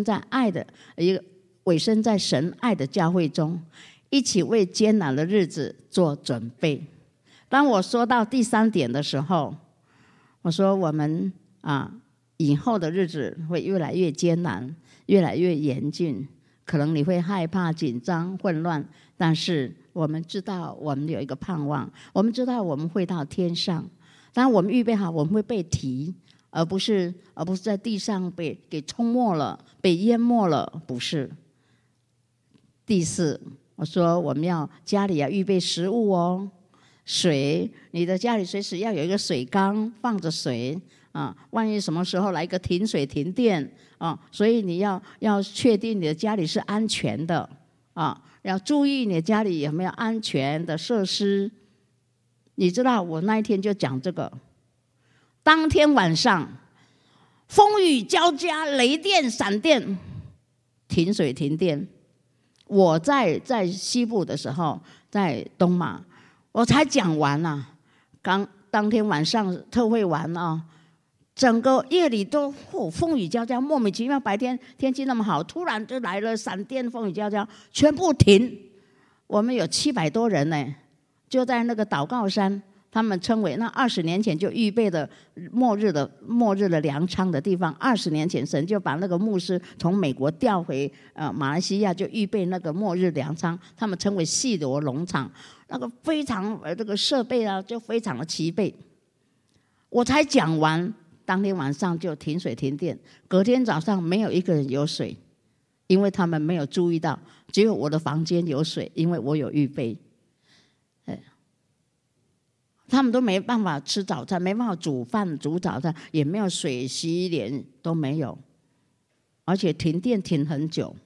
在神爱的教会中，一起为艰难的日子做准备。当我说到第3点的时候，我说我们以后的日子会越来越艰难，越来越严峻，可能你会害怕、紧张、混乱，但是我们知道我们有一个盼望，我们知道我们会到天上。当我们预备好，我们会被提，而不是在地上被给冲没了，被淹没了，不是。第4，我说我们家里要预备食物哦，水，你的家里随时要有一个水缸放着水万一什么时候来一个停水停电所以你要确定你的家里是安全的要注意你的家里有没有安全的设施。你知道我那一天就讲这个，当天晚上风雨交加，雷电闪电，停水停电。我在西部的时候，在东马，我才讲完当天晚上特会完整个夜里都风雨交加，莫名其妙，白天天气那么好，突然就来了闪电，风雨交加，全部停。我们有700多人呢，就在那个祷告山，他们称为那20年前就预备的末日的粮仓的地方。20年前神就把那个牧师从美国调回马来西亚，就预备那个末日粮仓，他们称为细罗农场，那个非常这个设备就非常的齐备。我才讲完，当天晚上就停水停电，隔天早上没有一个人有水，因为他们没有注意到，只有我的房间有水，因为我有预备。他们都没办法吃早餐，没办法煮饭煮早餐，也没有水洗脸，都没有，而且停电停很久。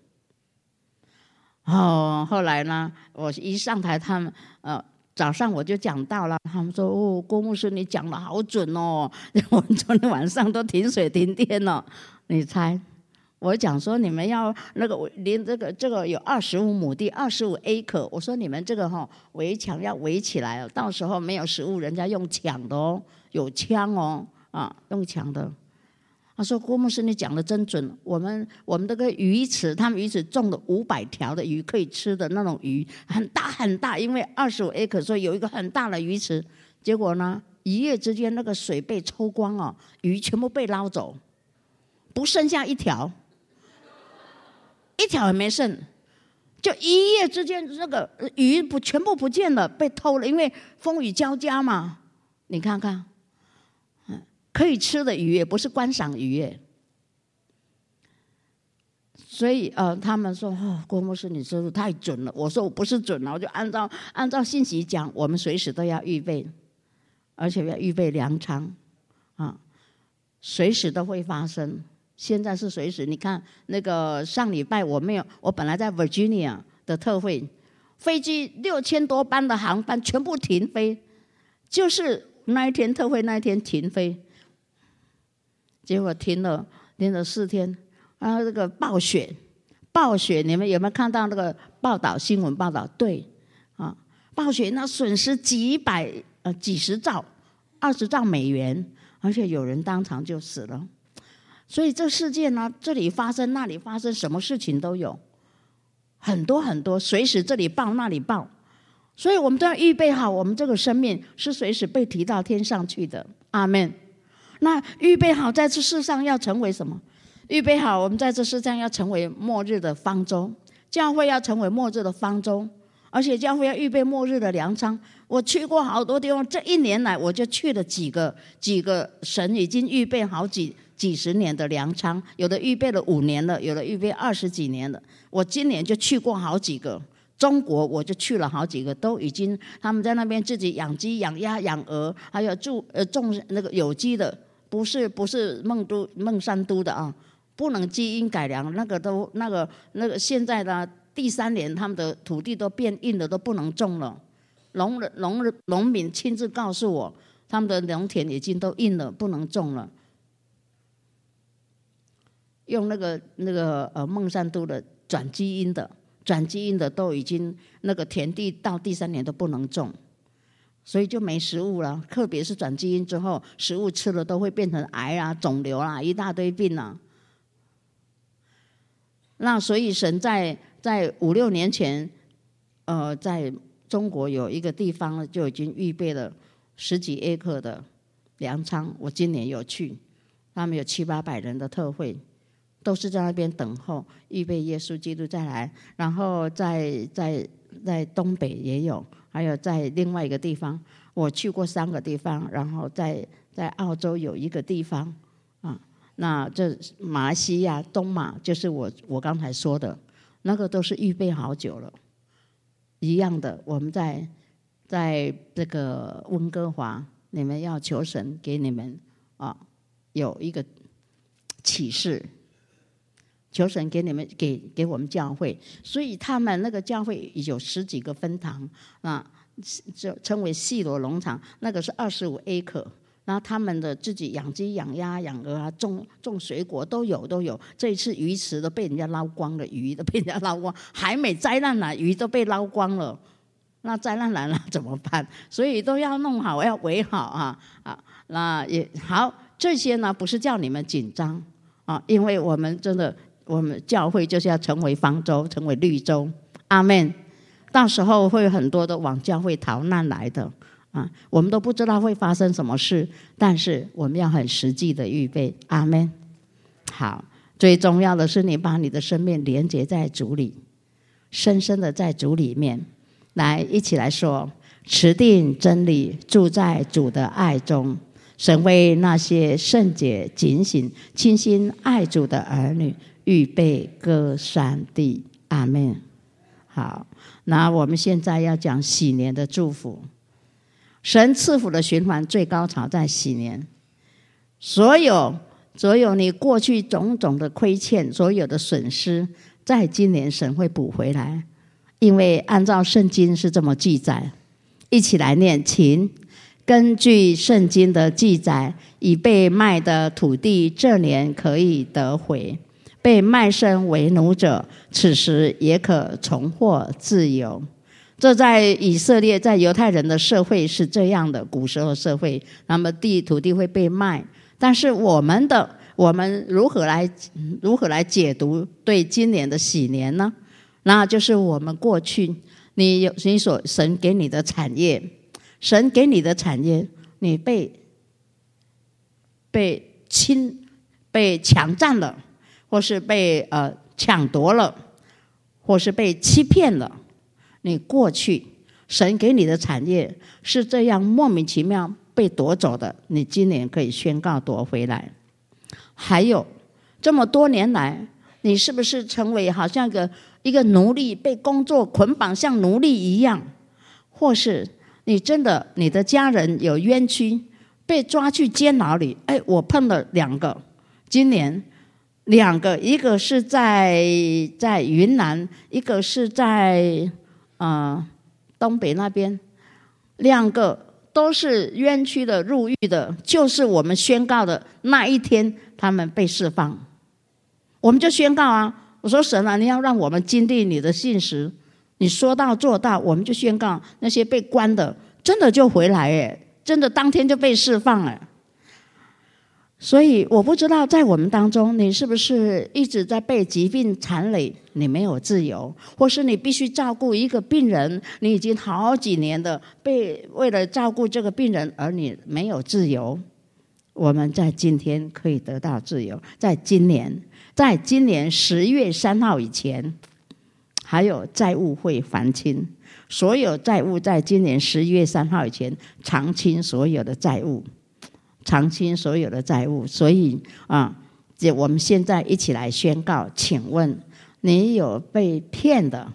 后来呢，我一上台，他们早上我就讲到了，他们说郭牧师你讲得好准哦，我们昨天晚上都停水停电了。你猜我讲说你们要那个连这个有25亩地25 acre， 我说你们这个围墙要围起来，到时候没有食物，人家用抢的哦，有枪哦用抢的。他说郭牧师你讲的真准，我们这个鱼池，他们鱼池种了500条的鱼，可以吃的那种鱼，很大很大，因为25 acre， 所以有一个很大的鱼池。结果呢，一夜之间那个水被抽光鱼全部被捞走，不剩下一条也没剩，就一夜之间这个鱼全部不见了，被偷了，因为风雨交加嘛。你看看，可以吃的鱼也不是观赏鱼耶。 所以他们说郭牧师你说的太准了，我说我不是准了，我就按照信息讲，我们随时都要预备，而且要预备粮仓随时都会发生。现在是随时，你看那个上礼拜我本来在 Virginia 的特会，飞机6000多班的航班全部停飞，就是那一天特会那一天停飞，结果停了4天，然后这个暴雪，你们有没有看到那个新闻报道？对暴雪那损失几十兆20兆美元，而且有人当场就死了。所以这世界呢，这里发生那里发生，什么事情都有，很多很多，随时这里报那里报，所以我们都要预备好，我们这个生命是随时被提到天上去的。阿们。那预备好在这世上要成为什么？预备好我们在这世上要成为末日的方舟，教会要成为末日的方舟，而且教会要预备末日的粮仓。我去过好多地方，这1年来我就去了几个神已经预备好几十年的粮仓，有的预备了5年了，有的预备20几年了。我今年就去过好几个，中国我就去了好几个，都已经他们在那边自己养鸡养鸭养鹅，还有种那个有机的，不是孟山都的不能基因改良，那个现在的第3年他们的土地都变硬了，都不能种了。农民亲自告诉我，他们的农田已经都硬了，不能种了。用那个孟山都的转基因的都已经那个田地到第3年都不能种，所以就没食物了。特别是转基因之后，食物吃了都会变成癌肿瘤一大堆病那所以神在5-6年前，在中国有一个地方就已经预备了10几acre的粮仓。我今年有去，他们有700-800人的特会，都是在那边等候预备耶稣基督再来。然后在东北也有，还有在另外一个地方，我去过3个地方。然后在澳洲有一个地方那这马来西亚东马就是我刚才说的那个，都是预备好久了。一样的，我们在这个温哥华，你们要求神给你们有一个启示，求神给你们给我们教会。所以他们那个教会有10几个分堂就称为细罗农场，那个是25acre。然后他们的自己养鸡养鸭养鹅种水果都有。这一次鱼池都被人家捞光了，鱼都被人家捞光，海美灾难了，鱼都被捞光了。那灾难来了怎么办？所以都要弄好，要围好那也好，这些呢不是叫你们紧张因为我们真的，我们教会就是要成为方舟，成为绿洲。阿们。到时候会有很多的往教会逃难来的我们都不知道会发生什么事，但是我们要很实际的预备。阿们。好，最重要的是你把你的生命连接在主里，深深的在主里面。来，一起来说，持定真理，住在主的爱中。神为那些圣洁警醒倾心爱主的儿女预备歌善地。阿们。好，那我们现在要讲喜年的祝福。神赐福的循环最高潮在喜年，所有你过去种种的亏欠，所有的损失，在今年神会补回来，因为按照圣经是这么记载。一起来念，请。根据圣经的记载，已被卖的土地这年可以得回，被卖身为奴者此时也可重获自由。这在以色列，在犹太人的社会是这样的，古时候社会，那么土地会被卖。但是我们如何来解读对今年的喜年呢？那就是我们过去神给你的产业，神给你的产业，你被抢占了，或是被抢夺了，或是被欺骗了。你过去神给你的产业是这样莫名其妙被夺走的，你今年可以宣告夺回来。还有这么多年来， 你是不是成为好像一个奴隶，被工作捆绑像奴隶一样？或是你真的你的家人有冤屈，被抓去监牢里？我碰了2个，今年2个，一个是在云南，一个是在东北那边，2个都是冤屈的、入狱的，就是我们宣告的那一天，他们被释放，我们就宣告啊！我说神啊，你要让我们经历你的信实，你说到做到，我们就宣告那些被关的真的就回来，真的当天就被释放了。所以我不知道在我们当中，你是不是一直在被疾病缠累，你没有自由，或是你必须照顾一个病人，你已经好几年的为了照顾这个病人而你没有自由。我们在今天可以得到自由，在今年10月3号以前，还有债务会还清，所有债务在今年11月3号以前偿清所有的债务，偿清所有的债务。所以我们现在一起来宣告，请问你有被骗的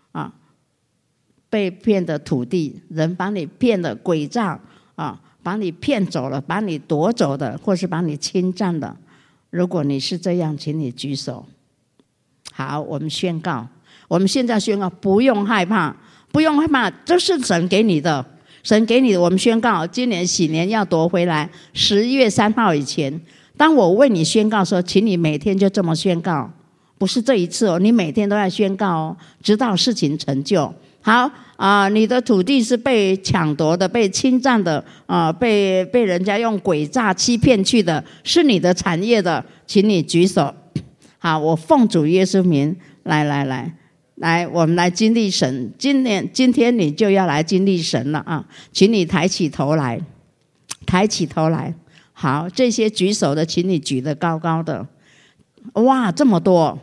被骗的土地，人把你骗的诡诈把你骗走了，把你夺走的，或是把你侵占的，如果你是这样，请你举手。好，我们宣告，我们现在宣告，不用害怕，不用害怕，这是神给你的，神给你的。我们宣告，今年喜年要夺回来，11月3号以前。当我为你宣告说，请你每天就这么宣告，不是这一次哦，你每天都要宣告哦，直到事情成就。好你的土地是被抢夺的，被侵占的被人家用诡诈欺骗去的，是你的产业的，请你举手。好，我奉主耶稣名，来，我们来经历神。今天你就要来经历神了请你抬起头来，抬起头来。好，这些举手的，请你举得高高的。哇，这么多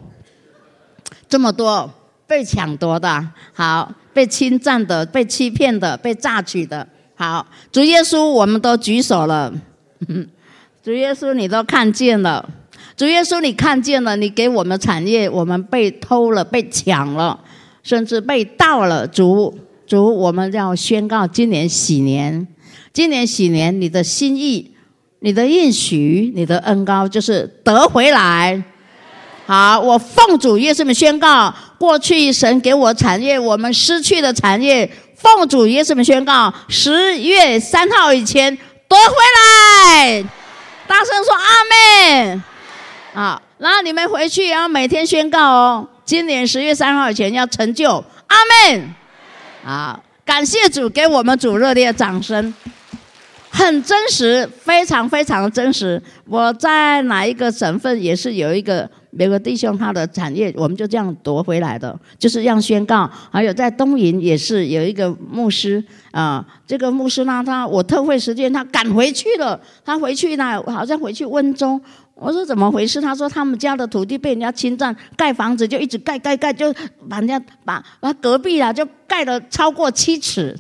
被抢夺的，好，被侵占的，被欺骗的，被榨取的。好，主耶稣，我们都举手了。主耶稣，你都看见了。主耶稣，你看见了，你给我们产业，我们被偷了，被抢了，甚至被盗了。主，我们要宣告今年喜年，你的心意，你的应许，你的恩膏就是得回来。好，我奉主耶稣名宣告，过去神给我产业，我们失去的产业，奉主耶稣名宣告，10月3号以前夺回来。大声说阿们。好，然后你们回去要每天宣告哦，今年10月3号以前要成就，阿们。好，感谢主，给我们主热烈的掌声。很真实，非常非常真实。我在哪一个省份也是有一个弟兄，他的产业我们就这样夺回来的，就是这样宣告。还有在东营也是有一个牧师这个牧师呢，我特会时间他赶回去了，他回去呢好像回去温州。我说怎么回事？他说他们家的土地被人家侵占，盖房子就一直盖，就把人家把隔壁就盖了超过7尺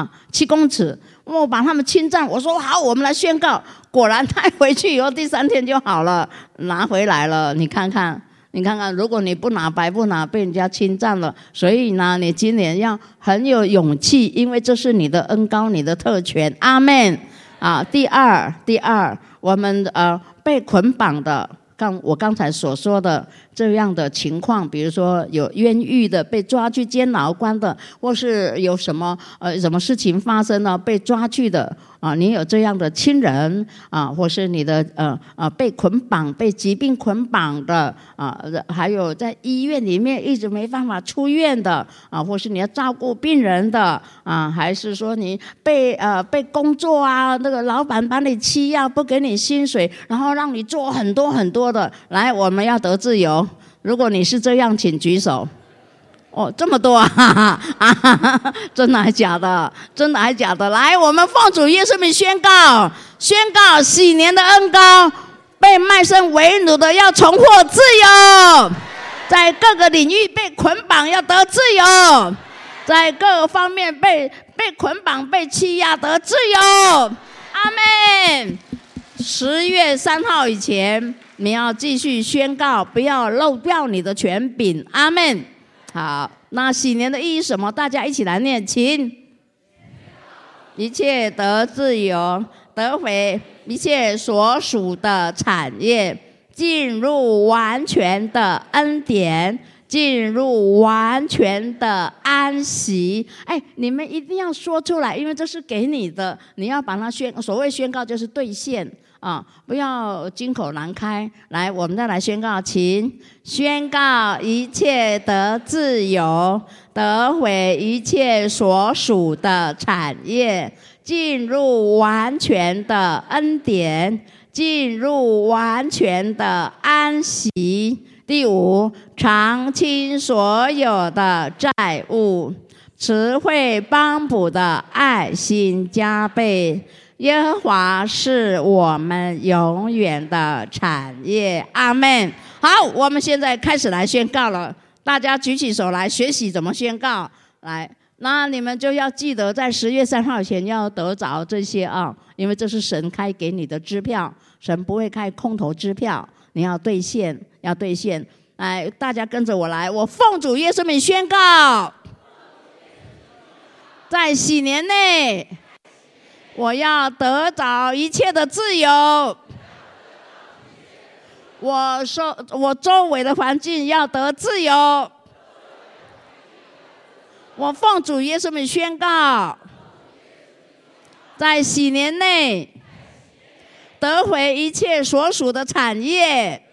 7公尺。我把他们侵占，我说好，我们来宣告。果然他回去以后第3天就好了，拿回来了。你看看，如果你不拿白不拿，被人家侵占了。所以呢，你今年要很有勇气，因为这是你的恩膏，你的特权。阿们。第二，我们被捆绑的，我刚才所说的这样的情况，比如说有冤狱的，被抓去监牢关的，或是有什么事情发生了被抓去的你有这样的亲人或是你的被捆绑、被疾病捆绑的还有在医院里面一直没办法出院的或是你要照顾病人的还是说你被工作那个老板把你欺压，不给你薪水，然后让你做很多很多的。来，我们要得自由。如果你是这样，请举手。这么多真的还假的？真的还假的？来，我们奉主耶稣名宣告，喜年的恩膏，被卖身为奴的要重获自由，在各个领域被捆绑要得自由，在各个方面被捆绑、被欺压得自由。阿们。10月3号以前， 你要继续宣告，不要漏掉你的权柄。阿们。好，那喜年的意义是什么？大家一起来念，请。一切得自由，得回一切所属的产业，进入完全的恩典，进入完全的安息。哎，你们一定要说出来，因为这是给你的，你要把它所谓宣告就是兑现啊，不要金口难开。来，我们再来宣告，请宣告一切得自由，得回一切所属的产业，进入完全的恩典，进入完全的安息。第五，偿清所有的债务，慈惠帮补的爱心加倍。耶和华是我们永远的产业。阿们。好，我们现在开始来宣告了，大家举起手来学习怎么宣告。来，那你们就要记得在10月3号前要得着这些啊，因为这是神开给你的支票，神不会开空头支票，你要兑现，要兑现。来，大家跟着我来，我奉主耶稣名宣告，在喜年内，我要得着一切的自由。我周围的环境要得自由。我奉主耶稣名宣告，在喜年内得回一切所属的产业。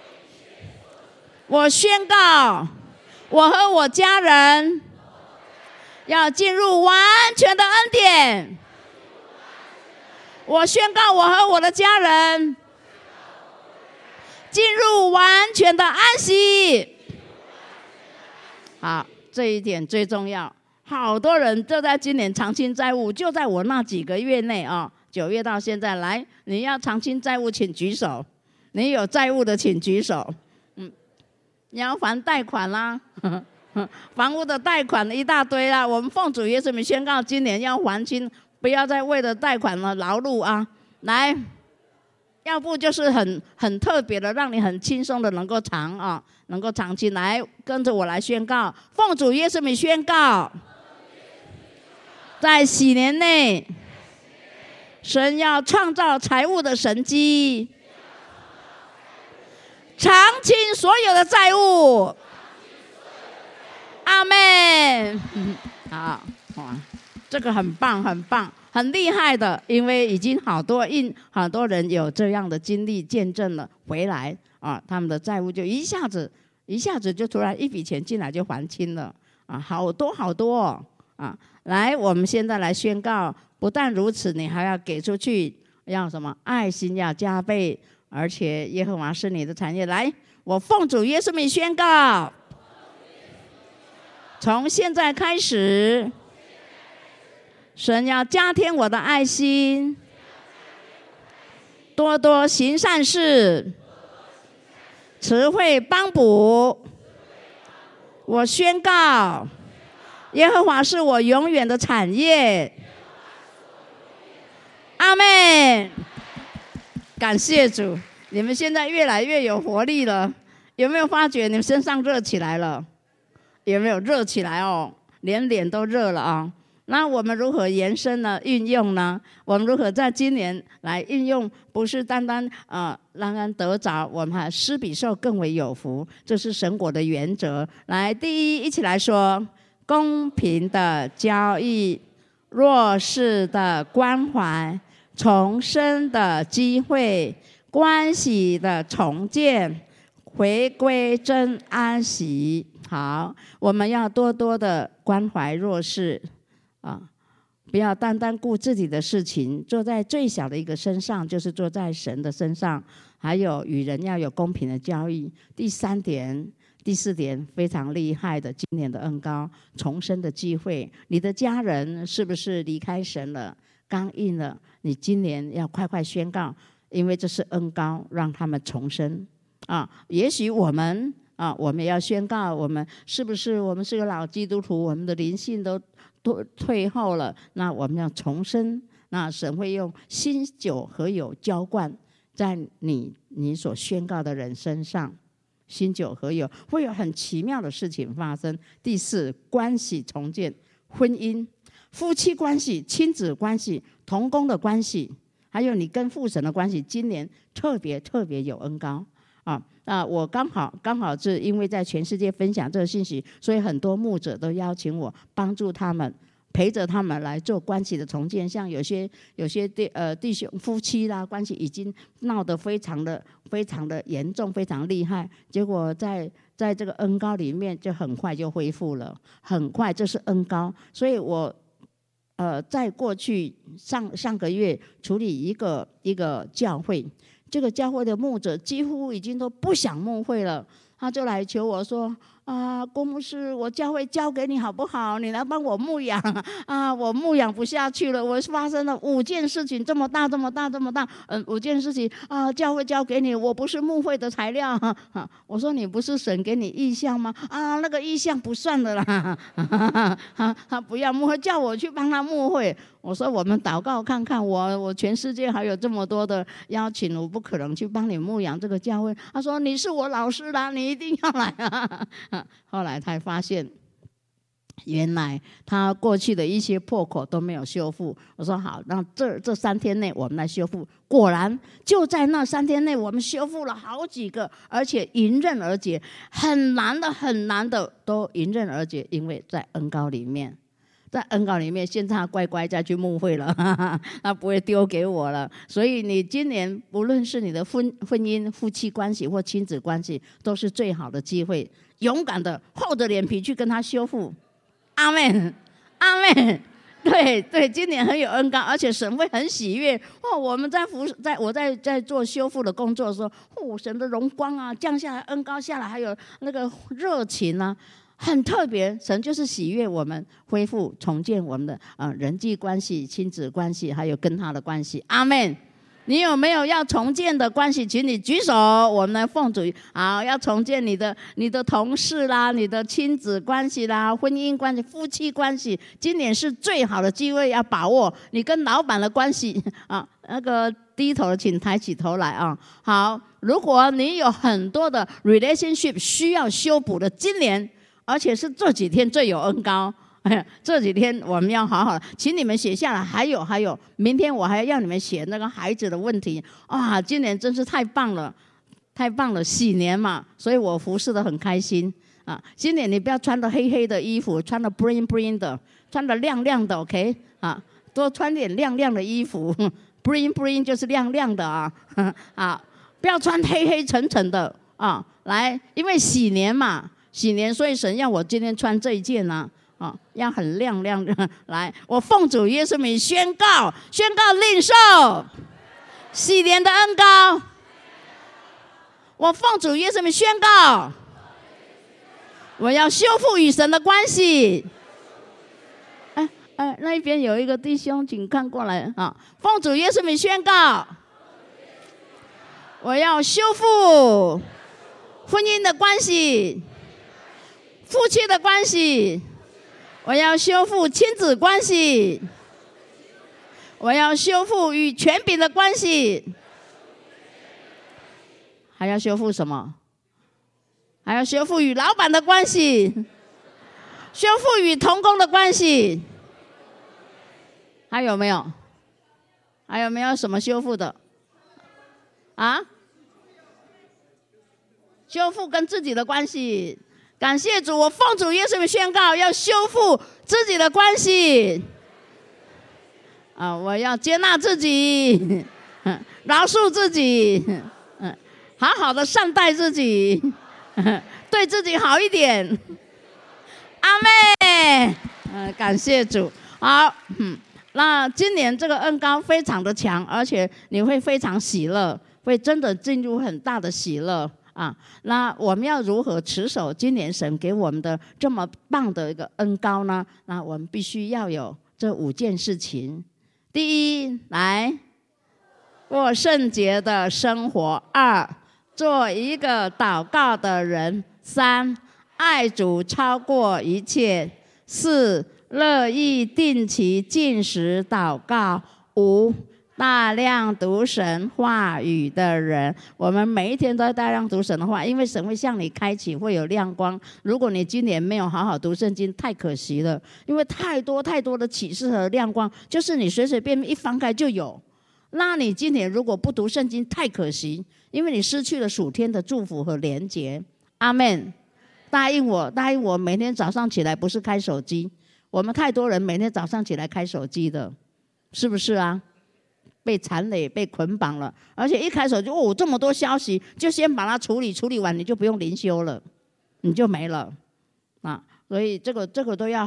我宣告，我和我家人要进入完全的恩典。我宣告，我和我的家人进入完全的安息。好，这一点最重要。好多人就在今年偿清债务，就在我那几个月内啊，9月到现在来，你要偿清债务，请举手。你有债务的，请举手。你要还贷款啦，房屋的贷款一大堆啦。我们奉主耶稣名宣告，今年要还清，不要再为了贷款了劳碌啊！来，要不就是很特别的，让你很轻松的能够偿啊，能够偿清。来，跟着我来宣告，奉主耶稣名宣告，在喜年内，神要创造财务的神迹，偿清所有的债务。阿们。好，哇，这个很棒，很棒，很厉害的，因为已经好多人有这样的经历见证了回来啊，他们的债务就一下子就突然一笔钱进来就还清了啊，好多哦啊！来，我们现在来宣告，不但如此，你还要给出去，要什么？爱心要加倍。而且耶和华是你的产业。来，我奉主耶稣名宣告，从现在开始，神要加添我的爱心，多多行善事，慈惠帮补。我宣告，耶和华是我永远的产业。阿们。感谢主，你们现在越来越有活力了。有没有发觉你们身上热起来了？有没有热起来哦？连脸都热了啊！那我们如何延伸呢？运用呢？我们如何在今年来运用？不是单单让人得着，我们还施比受更为有福。这是神国的原则。来，第一，一起来说：公平的交易，弱势的关怀。重生的机会，关系的重建，回归真安息。好，我们要多多的关怀弱势啊，不要单单顾自己的事情，做在最小的一个身上，就是做在神的身上。还有与人要有公平的交易。第4点非常厉害的，今年的恩膏，重生的机会。你的家人是不是离开神了？刚硬了，你今年要快宣告，因为这是恩膏，让他们重生啊！也许我们要宣告，我们是不是我们是个老基督徒，我们的灵性都退后了，那我们要重生，那神会用新酒和油浇灌， 在你所宣告的人身上，新酒合友，会有很奇妙的事情发生。第四，关系重建，婚姻、夫妻关系、亲子关系、同工的关系，还有你跟父神的关系，今年特别有恩膏啊！我刚好是因为在全世界分享这个信息，所以很多牧者都邀请我帮助他们，陪着他们来做关系的重建。像有些弟兄夫妻啦，关系已经闹得非常的严重，非常厉害，结果在这个恩膏里面就很快就恢复了，很快，这是恩膏。所以我在过去上个月处理一个教会，这个教会的牧者几乎已经都不想牧会了，他就来求我说郭牧师，我教会交给你好不好？你来帮我牧养我牧养不下去了，我发生了5件事情，这么大，5件事情教会交给你，我不是牧会的材料我说你不是神给你意象吗？那个意象不算的啦他不要牧会，叫我去帮他牧会。我说我们祷告看看，我全世界还有这么多的邀请，我不可能去帮你牧养这个教会。他说你是我老师啦，你一定要来后来才发现，原来他过去的一些破口都没有修复。我说好，那这3天内我们来修复。果然就在那3天内，我们修复了好几个，而且迎刃而解，很难的都迎刃而解，因为在恩膏里面。在恩膏里面，现在他乖乖再去牧会了他不会丢给我了。所以你今年不论是你的婚姻、夫妻关系或亲子关系，都是最好的机会，勇敢的厚着脸皮去跟他修复。阿们，阿们。对，今年很有恩膏，而且神会很喜悦我们我在做修复的工作的时候，神的荣光降下来，恩膏下来，还有那个热情很特别。神就是喜悦我们恢复重建我们的人际关系、亲子关系，还有跟他的关系。阿们。你有没有要重建的关系？请你举手，我们来奉主。好，要重建你的同事啦，你的亲子关系啦，婚姻关系、夫妻关系。今年是最好的机会，要把握。你跟老板的关系那个低头的请抬起头来好，如果你有很多的 relationship 需要修补的，今年而且是这几天最有恩膏。这几天我们要好好的，请你们写下来。还有，明天我还要你们写那个孩子的问题今年真是太棒了，喜年嘛，所以我服侍的很开心今年你不要穿的黑黑的衣服，穿的 bling 的，穿的亮亮的 ，OK 多穿点亮亮的衣服bling 就是亮亮的不要穿黑黑沉沉的来，因为喜年嘛，所以神要我今天穿这一件要很亮亮的。来，我奉主耶稣名宣告领受喜年的恩膏。我奉主耶稣名宣告，我要修复与神的关系。那一边有一个弟兄，请看过来奉主耶稣名宣告，我要修复婚姻的关系、夫妻的关系，我要修复亲子关系，我要修复与权柄的关系，还要修复什么？还要修复与老板的关系，修复与同工的关系。还有没有？还有没有什么修复的？修复跟自己的关系。感谢主，我奉主耶稣名宣告，要修复自己的关系我要接纳自己，饶恕自己，好好的善待自己，对自己好一点。阿们。感谢主。好，那今年这个恩膏非常的强，而且你会非常喜乐，会真的进入很大的喜乐那我们要如何持守今年神给我们的这么棒的一个恩膏呢？那我们必须要有这5件事情。第一，来过圣洁的生活；2，做一个祷告的人；3，爱主超过一切；4，乐意定期禁食祷告；5， 大量读神话语的人。我们每一天都在大量读神的话，因为神会向你开启，会有亮光。如果你今年没有好好读圣经，太可惜了，因为太多的启示和亮光，就是你随随便便一翻开就有。那你今年如果不读圣经，太可惜，因为你失去了属天的祝福和连结。阿们。答应我，每天早上起来不是开手机。我们太多人每天早上起来开手机的，是不是啊？被缠累、被捆绑了，而且一开手就这么多消息，就先把它处理完，你就不用灵修了，你就没了啊！所以这个都要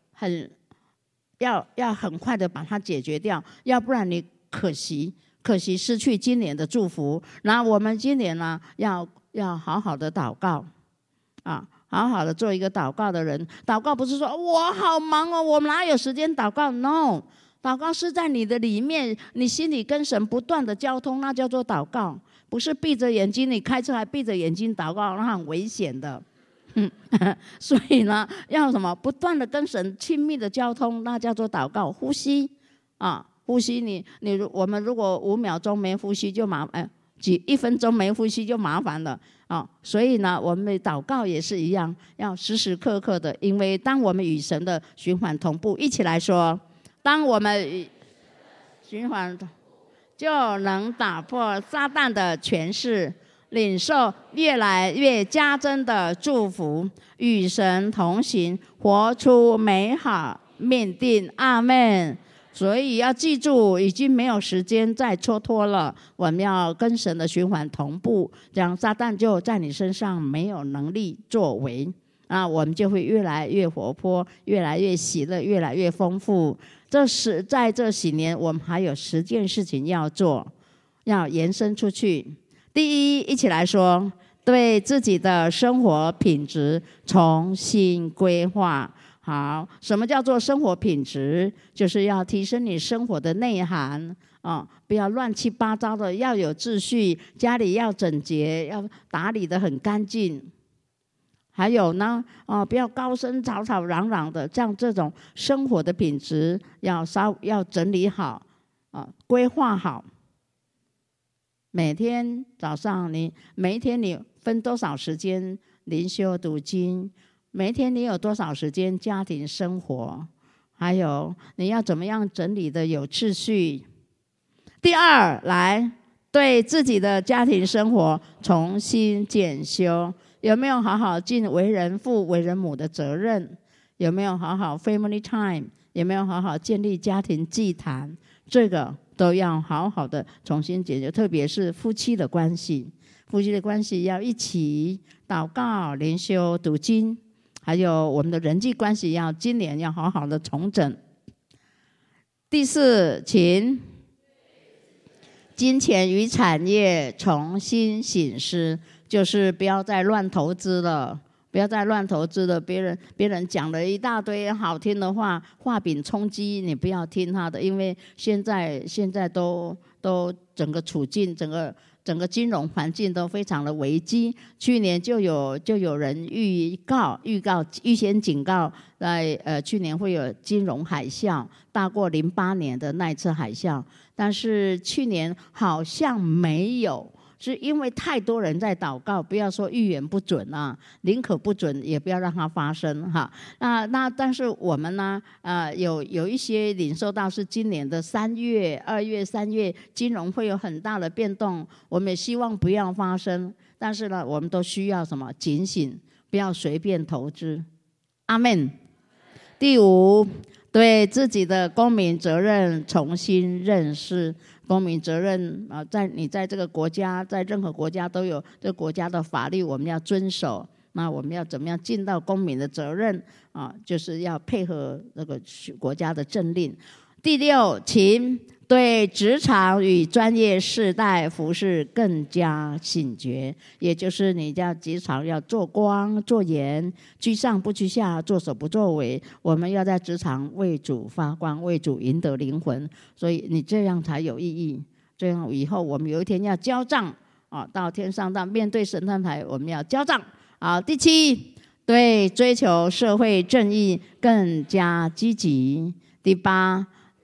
要很快的把它解决掉，要不然你可惜失去今年的祝福。那我们今年呢，要好好的祷告啊，好好的做一个祷告的人。祷告不是说我好忙哦，我哪有时间祷告 ？No， 祷告是在你的里面，你心里跟神不断的交通，那叫做祷告。不是闭着眼睛，你开车还闭着眼睛祷告，那很危险的。所以呢，要什么？不断的跟神亲密的交通，那叫做祷告。呼吸啊，呼吸我们如果5秒钟没呼吸就1分钟没呼吸就麻烦了啊！所以呢，我们的祷告也是一样，要时时刻刻的，因为当我们与神的循环同步，一起来说，当我们与循环，就能打破撒旦的权势，领受越来越加增的祝福，与神同行，活出美好命定。阿们。所以要记住，已经没有时间再蹉跎了。我们要跟神的循环同步，这样撒旦就在你身上没有能力作为啊！我们就会越来越活泼，越来越喜乐，越来越丰富。在这几年，我们还有10件事情要做，要延伸出去。第一，一起来说，对自己的生活品质重新规划。好，什么叫做生活品质？就是要提升你生活的内涵啊，不要乱七八糟的，要有秩序，家里要整洁，要打理得很干净。还有呢，不要高声吵吵嚷嚷的，这样这种生活的品质要整理好啊，规划好。每天早上每一天你分多少时间灵修读经？每一天你有多少时间家庭生活？还有你要怎么样整理的有秩序？第二，来对自己的家庭生活重新检修，有没有好好尽为人父为人母的责任？有没有好好 family time？ 有没有好好建立家庭祭坛？这个都要好好的重新解决，特别是夫妻的关系。夫妻的关系要一起祷告、灵修、读经。还有我们的人际关系今年要好好的重整。第四，请金钱与产业重新省思，就是不要再乱投资了，别人讲了一大堆好听的话，画饼充饥，你不要听他的，因为现在都整个处境，整个金融环境都非常的危机。去年就有人预先警告，去年会有金融海啸，大过08年的那一次海啸，但是去年好像没有。是因为太多人在祷告，不要说预言不准啊，宁可不准也不要让它发生哈。但是我们呢，有一些领受到是今年的2月3月金融会有很大的变动，我们也希望不要发生，但是呢，我们都需要什么？警醒，不要随便投资。阿们。第五，对自己的公民责任重新认识。公民责任啊，你在这个国家，在任何国家都有这个国家的法律，我们要遵守。那我们要怎么样尽到公民的责任啊？就是要配合这个国家的政令。第六，请对职场与专业世代服事更加醒觉，也就是你在职场要做光做盐，居上不居下，做首不作为。我们要在职场为主发光，为主赢得灵魂，所以你这样才有意义。这样以后我们有一天要交账啊，到天上到面对审判台，我们要交账啊。第七，对追求社会正义更加积极。第八，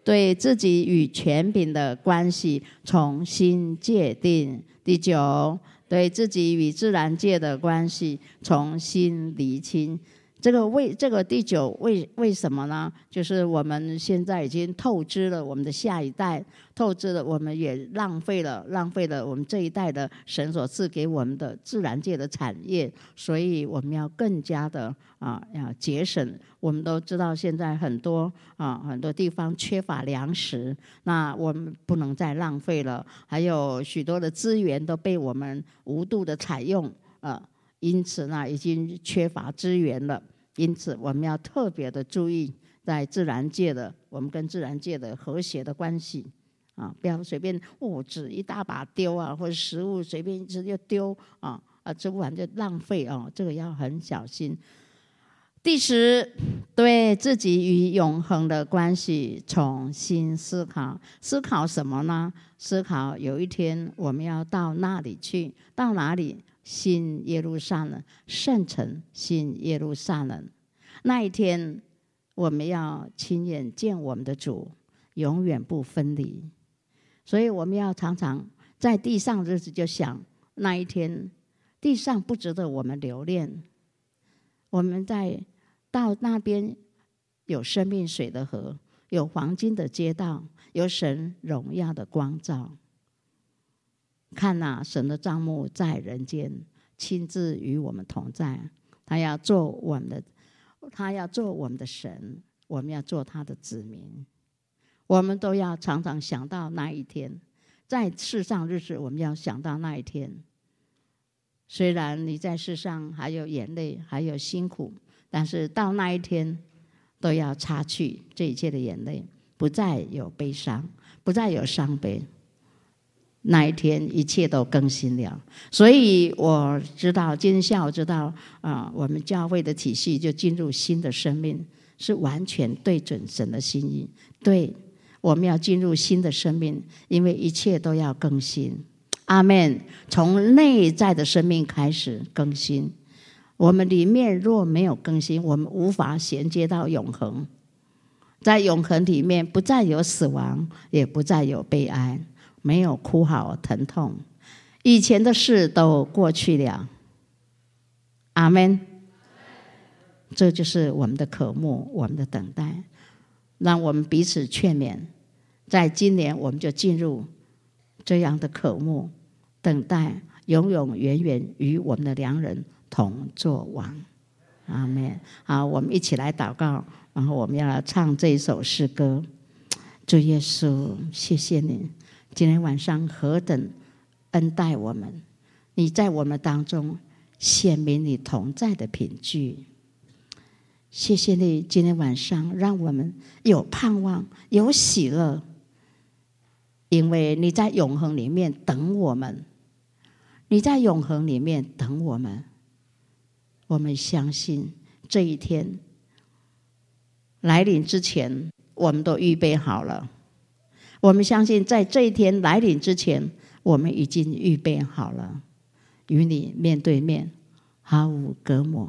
对自己与权柄的关系重新界定。第9，对自己与自然界的关系重新厘清。这个第9为什么呢？就是我们现在已经透支了我们的下一代，透支了，我们也浪费了我们这一代的神所赐给我们的自然界的产业，所以我们要更加的要节省。我们都知道现在很多地方缺乏粮食，那我们不能再浪费了，还有许多的资源都被我们无度的采用因此呢已经缺乏资源了。因此我们要特别的注意在自然界的我们跟自然界的和谐的关系不要随便纸一大把丢或者食物随便一直就丢吃不完就浪费这个要很小心。第10，对自己与永恒的关系重新思考。思考什么呢？思考有一天我们要到那里去，到哪里？新耶路撒冷，圣城新耶路撒冷。那一天我们要亲眼见我们的主，永远不分离。所以我们要常常在地上日子就想，那一天地上不值得我们留恋，我们到那边有生命水的河，有黄金的街道，有神荣耀的光照。看神的帐幕在人间，亲自与我们同在。他要做我们的神，我们要做他的子民。我们都要常常想到那一天，在世上日子我们要想到那一天。虽然你在世上还有眼泪，还有辛苦，但是到那一天都要擦去这一切的眼泪，不再有悲伤，不再有伤悲。那一天一切都更新了。所以我知道今天下午知道我们教会的体系就进入新的生命，是完全对准神的心意。对，我们要进入新的生命，因为一切都要更新。阿们。从内在的生命开始更新，我们里面若没有更新，我们无法衔接到永恒。在永恒里面不再有死亡，也不再有悲哀，没有哭嚎疼痛，以前的事都过去了。阿们。这就是我们的渴慕，我们的等待。让我们彼此劝勉，在今年我们就进入这样的渴慕等待，永永远远与我们的良人同作王。阿们。好，我们一起来祷告，然后我们要唱这一首诗歌。主耶稣，谢谢你今天晚上何等恩待我们，你在我们当中显明你同在的凭据。谢谢你今天晚上让我们有盼望，有喜乐，因为你在永恒里面等我们，你在永恒里面等我们。我们相信这一天来临之前我们都预备好了，我们相信在这一天来临之前我们已经预备好了，与你面对面，毫无隔膜。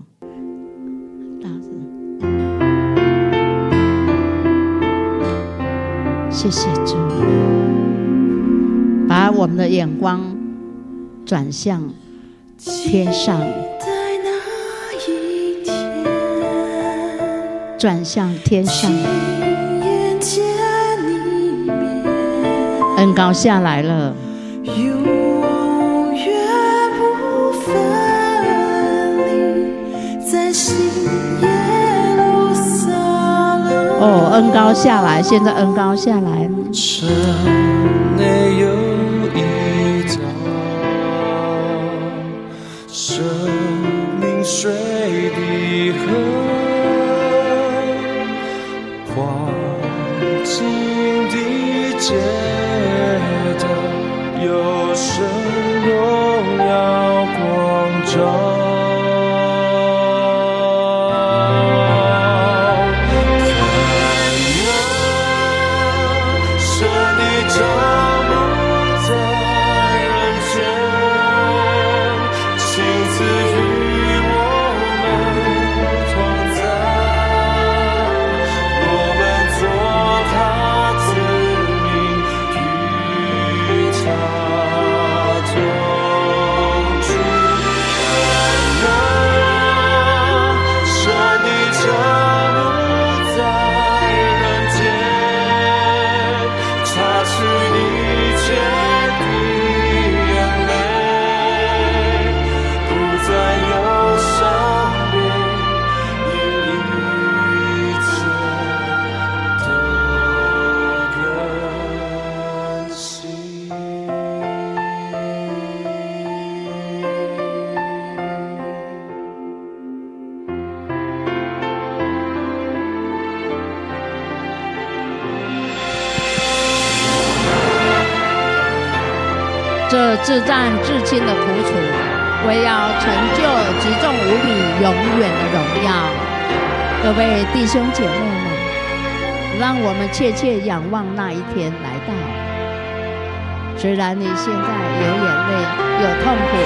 谢谢主，把我们的眼光转向天上，转向天上，恩膏下来了，永远不分离，在新耶路撒冷。哦，恩膏下来，现在恩膏下来。 城内有一道生命水的河，黄金的街道，有神荣耀光照。 这至战至轻的苦楚，为要成就极重无比永远的荣耀。各位弟兄姐妹们，让我们切切仰望那一天来到。虽然你现在有眼泪，有痛苦，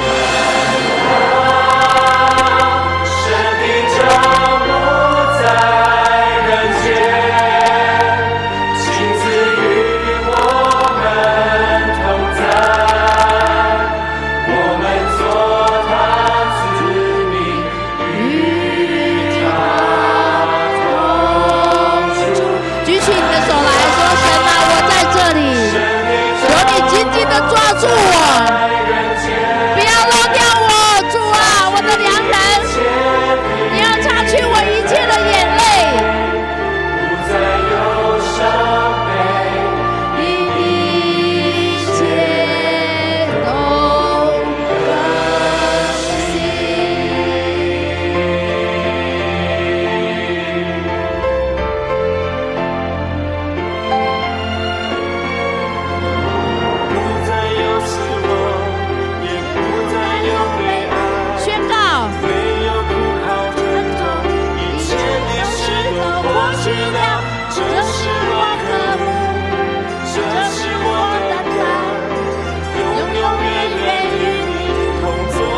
神的脚步在人间，亲自与我们同在，我们做他子民，与他同住。 举起你的手来说：神啊，我在这里，求你紧紧地抓住我，不要漏掉我，主啊，我的良人，你要擦去我一切的眼泪， 不再有伤悲， 一切都更新。 不再有死亡，也不再有悲哀， 宣告， 没有哭嚎疼痛，一切的事都过去了。这是我渴慕，这是我的爱，永永远远与你同作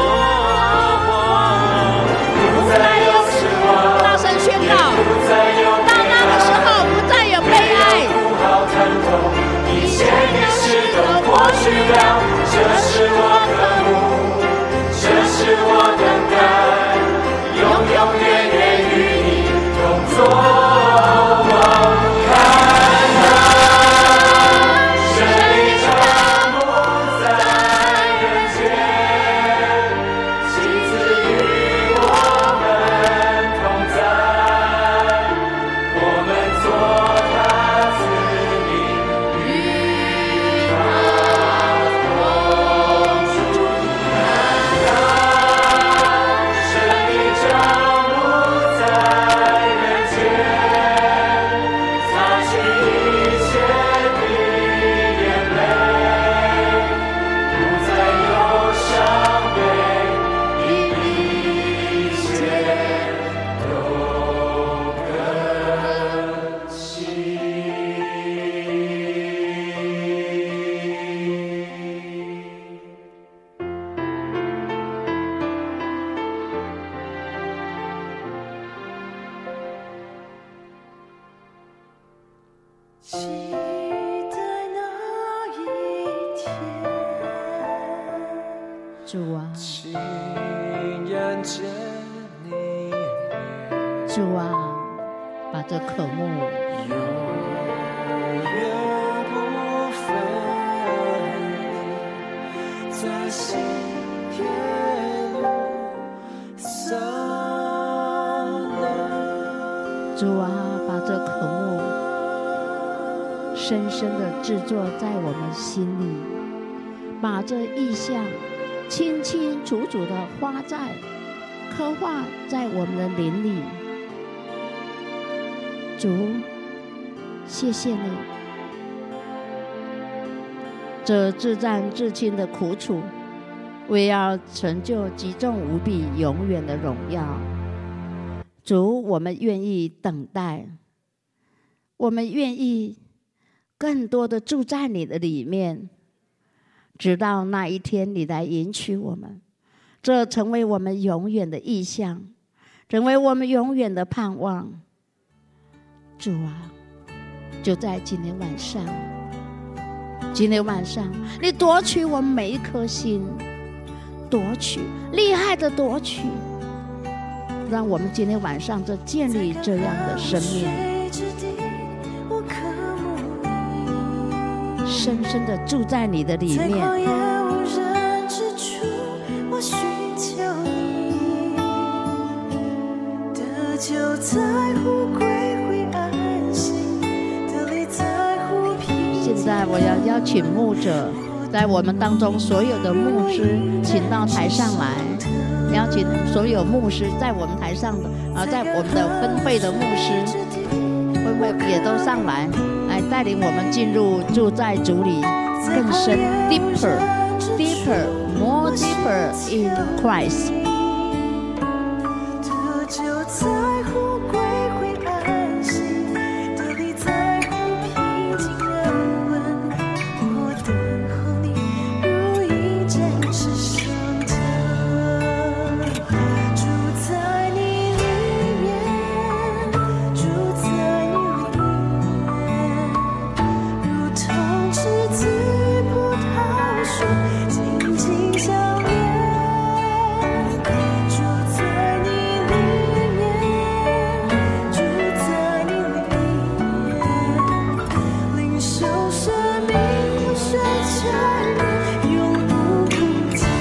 王。不再有失望， 大声宣告， 不再有到那个时候不再有悲哀。 哭嚎疼痛，一切的事都过去了。这是我渴慕，这是我等待，永永远远与你同作王。看啊，神的脚步在人间，亲自与我们同在，我们做他子民，与他同住。看啊，神的脚步在人间，擦去一切的眼泪，不再有伤悲，一切都更新。 期待那一天， 主啊， 亲眼见你面， 主啊，把这渴慕永远不分离，在新耶路撒冷。 主啊，把这渴慕深深地制作在我们心里，把这意象清清楚楚地画在、刻画在我们的灵里。主，谢谢你，这至战至轻的苦楚，为要成就极重无比永远的荣耀。主，我们愿意等待，我们愿意更多的住在你的里面，直到那一天你来迎娶我们，这成为我们永远的意向，成为我们永远的盼望。主啊，就在今天晚上，你夺取我们每一颗心，夺取，厉害的夺取，让我们今天晚上就建立这样的生命，深深的住在你的里面。 就在乎归回安息，得力在乎平静。 现在我要邀请牧者，在我们当中所有的牧师，请到台上来，邀请所有牧师在我们台上的在我们的分会的牧师，会不会也都上来，来带领我们进入住在主里更深 deeper deeper, more deeper in Christ. 得救在乎归回安息，得力在乎平静安稳。我等候你，如鹰展翅上腾。住在你里面，住在你里面，如同枝子与葡萄树紧紧相连。住在你里面，住在你里面，领受生命活水泉源，永不枯竭。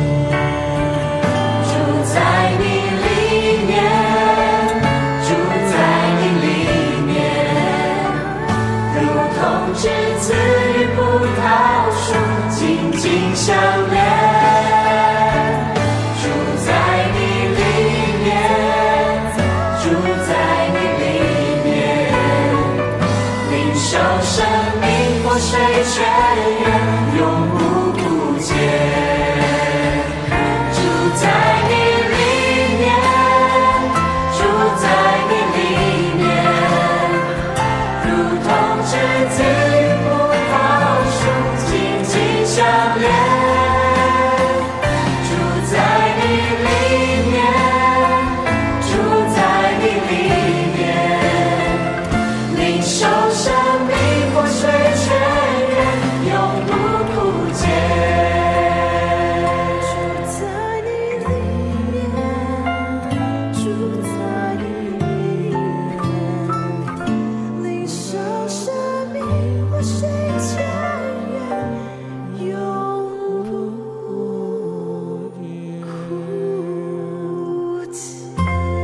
住在你里面，住在你里面，如同枝子与葡萄树紧紧相连。住在你里面，住在你里面，领受生命活水泉源，永不枯竭。住在你里面，住在你里面，如同枝子与葡萄树紧紧相连。住在你里面，住在你里面，领受生命活水泉源，永不枯竭。住在你里面，住在你里面，领受生命活水泉源，永不枯竭。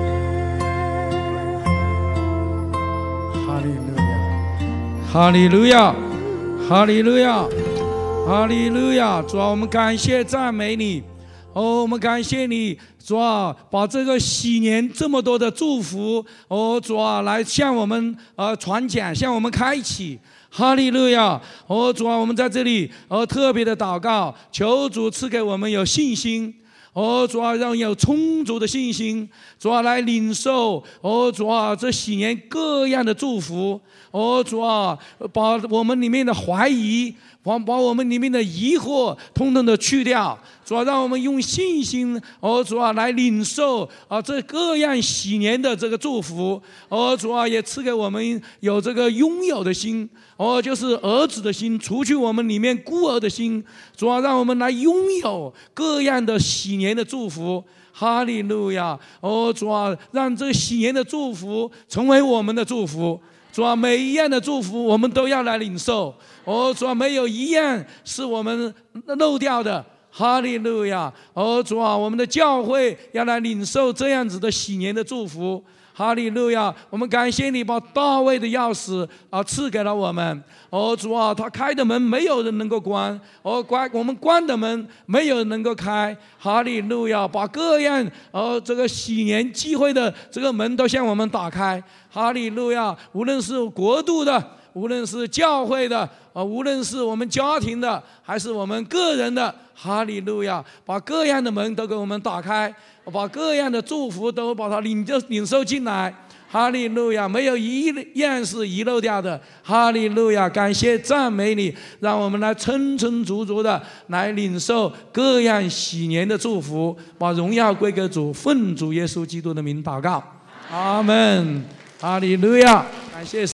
哈利路亚，哈利路亚，哈利路亚！主啊，我们感谢赞美你。我们感谢你，主啊，把这个喜年这么多的祝福，主啊，来向我们传讲，向我们开启。哈利路亚！主啊，我们在这里特别的祷告，求主赐给我们有信心。主啊，让有充足的信心，主啊，来领受主啊，这喜年各样的祝福。主啊，把我们里面的怀疑，把我们里面的疑惑统统的去掉。主啊，让我们用信心主啊，来领受这各样喜年的这个祝福。主啊，也赐给我们有这个拥有的心，就是儿子的心，除去我们里面孤儿的心。主啊，让我们来拥有各样的喜年的祝福。哈利路亚！主啊，让这喜年的祝福成为我们的祝福。主啊，每一样的祝福我们都要来领受。主啊，没有一样是我们漏掉的。哈利路亚！主啊，我们的教会要来领受这样子的喜年的祝福。哈利路亚！我们感谢你把大卫的钥匙赐给了我们。主啊，他开的门没有人能够关，我们关的门没有人能够开。哈利路亚！把各样这个喜年机会的这个门都向我们打开。哈利路亚！无论是国度的，无论是教会的，无论是我们家庭的，还是我们个人的，哈利路亚！把各样的门都给我们打开，把各样的祝福都把它领受进来。哈利路亚！没有一样是遗漏掉的。哈利路亚！感谢赞美你，让我们来充充足足的来领受各样喜年的祝福，把荣耀归给主，奉主耶稣基督的名祷告，阿们。哈利路亚！感谢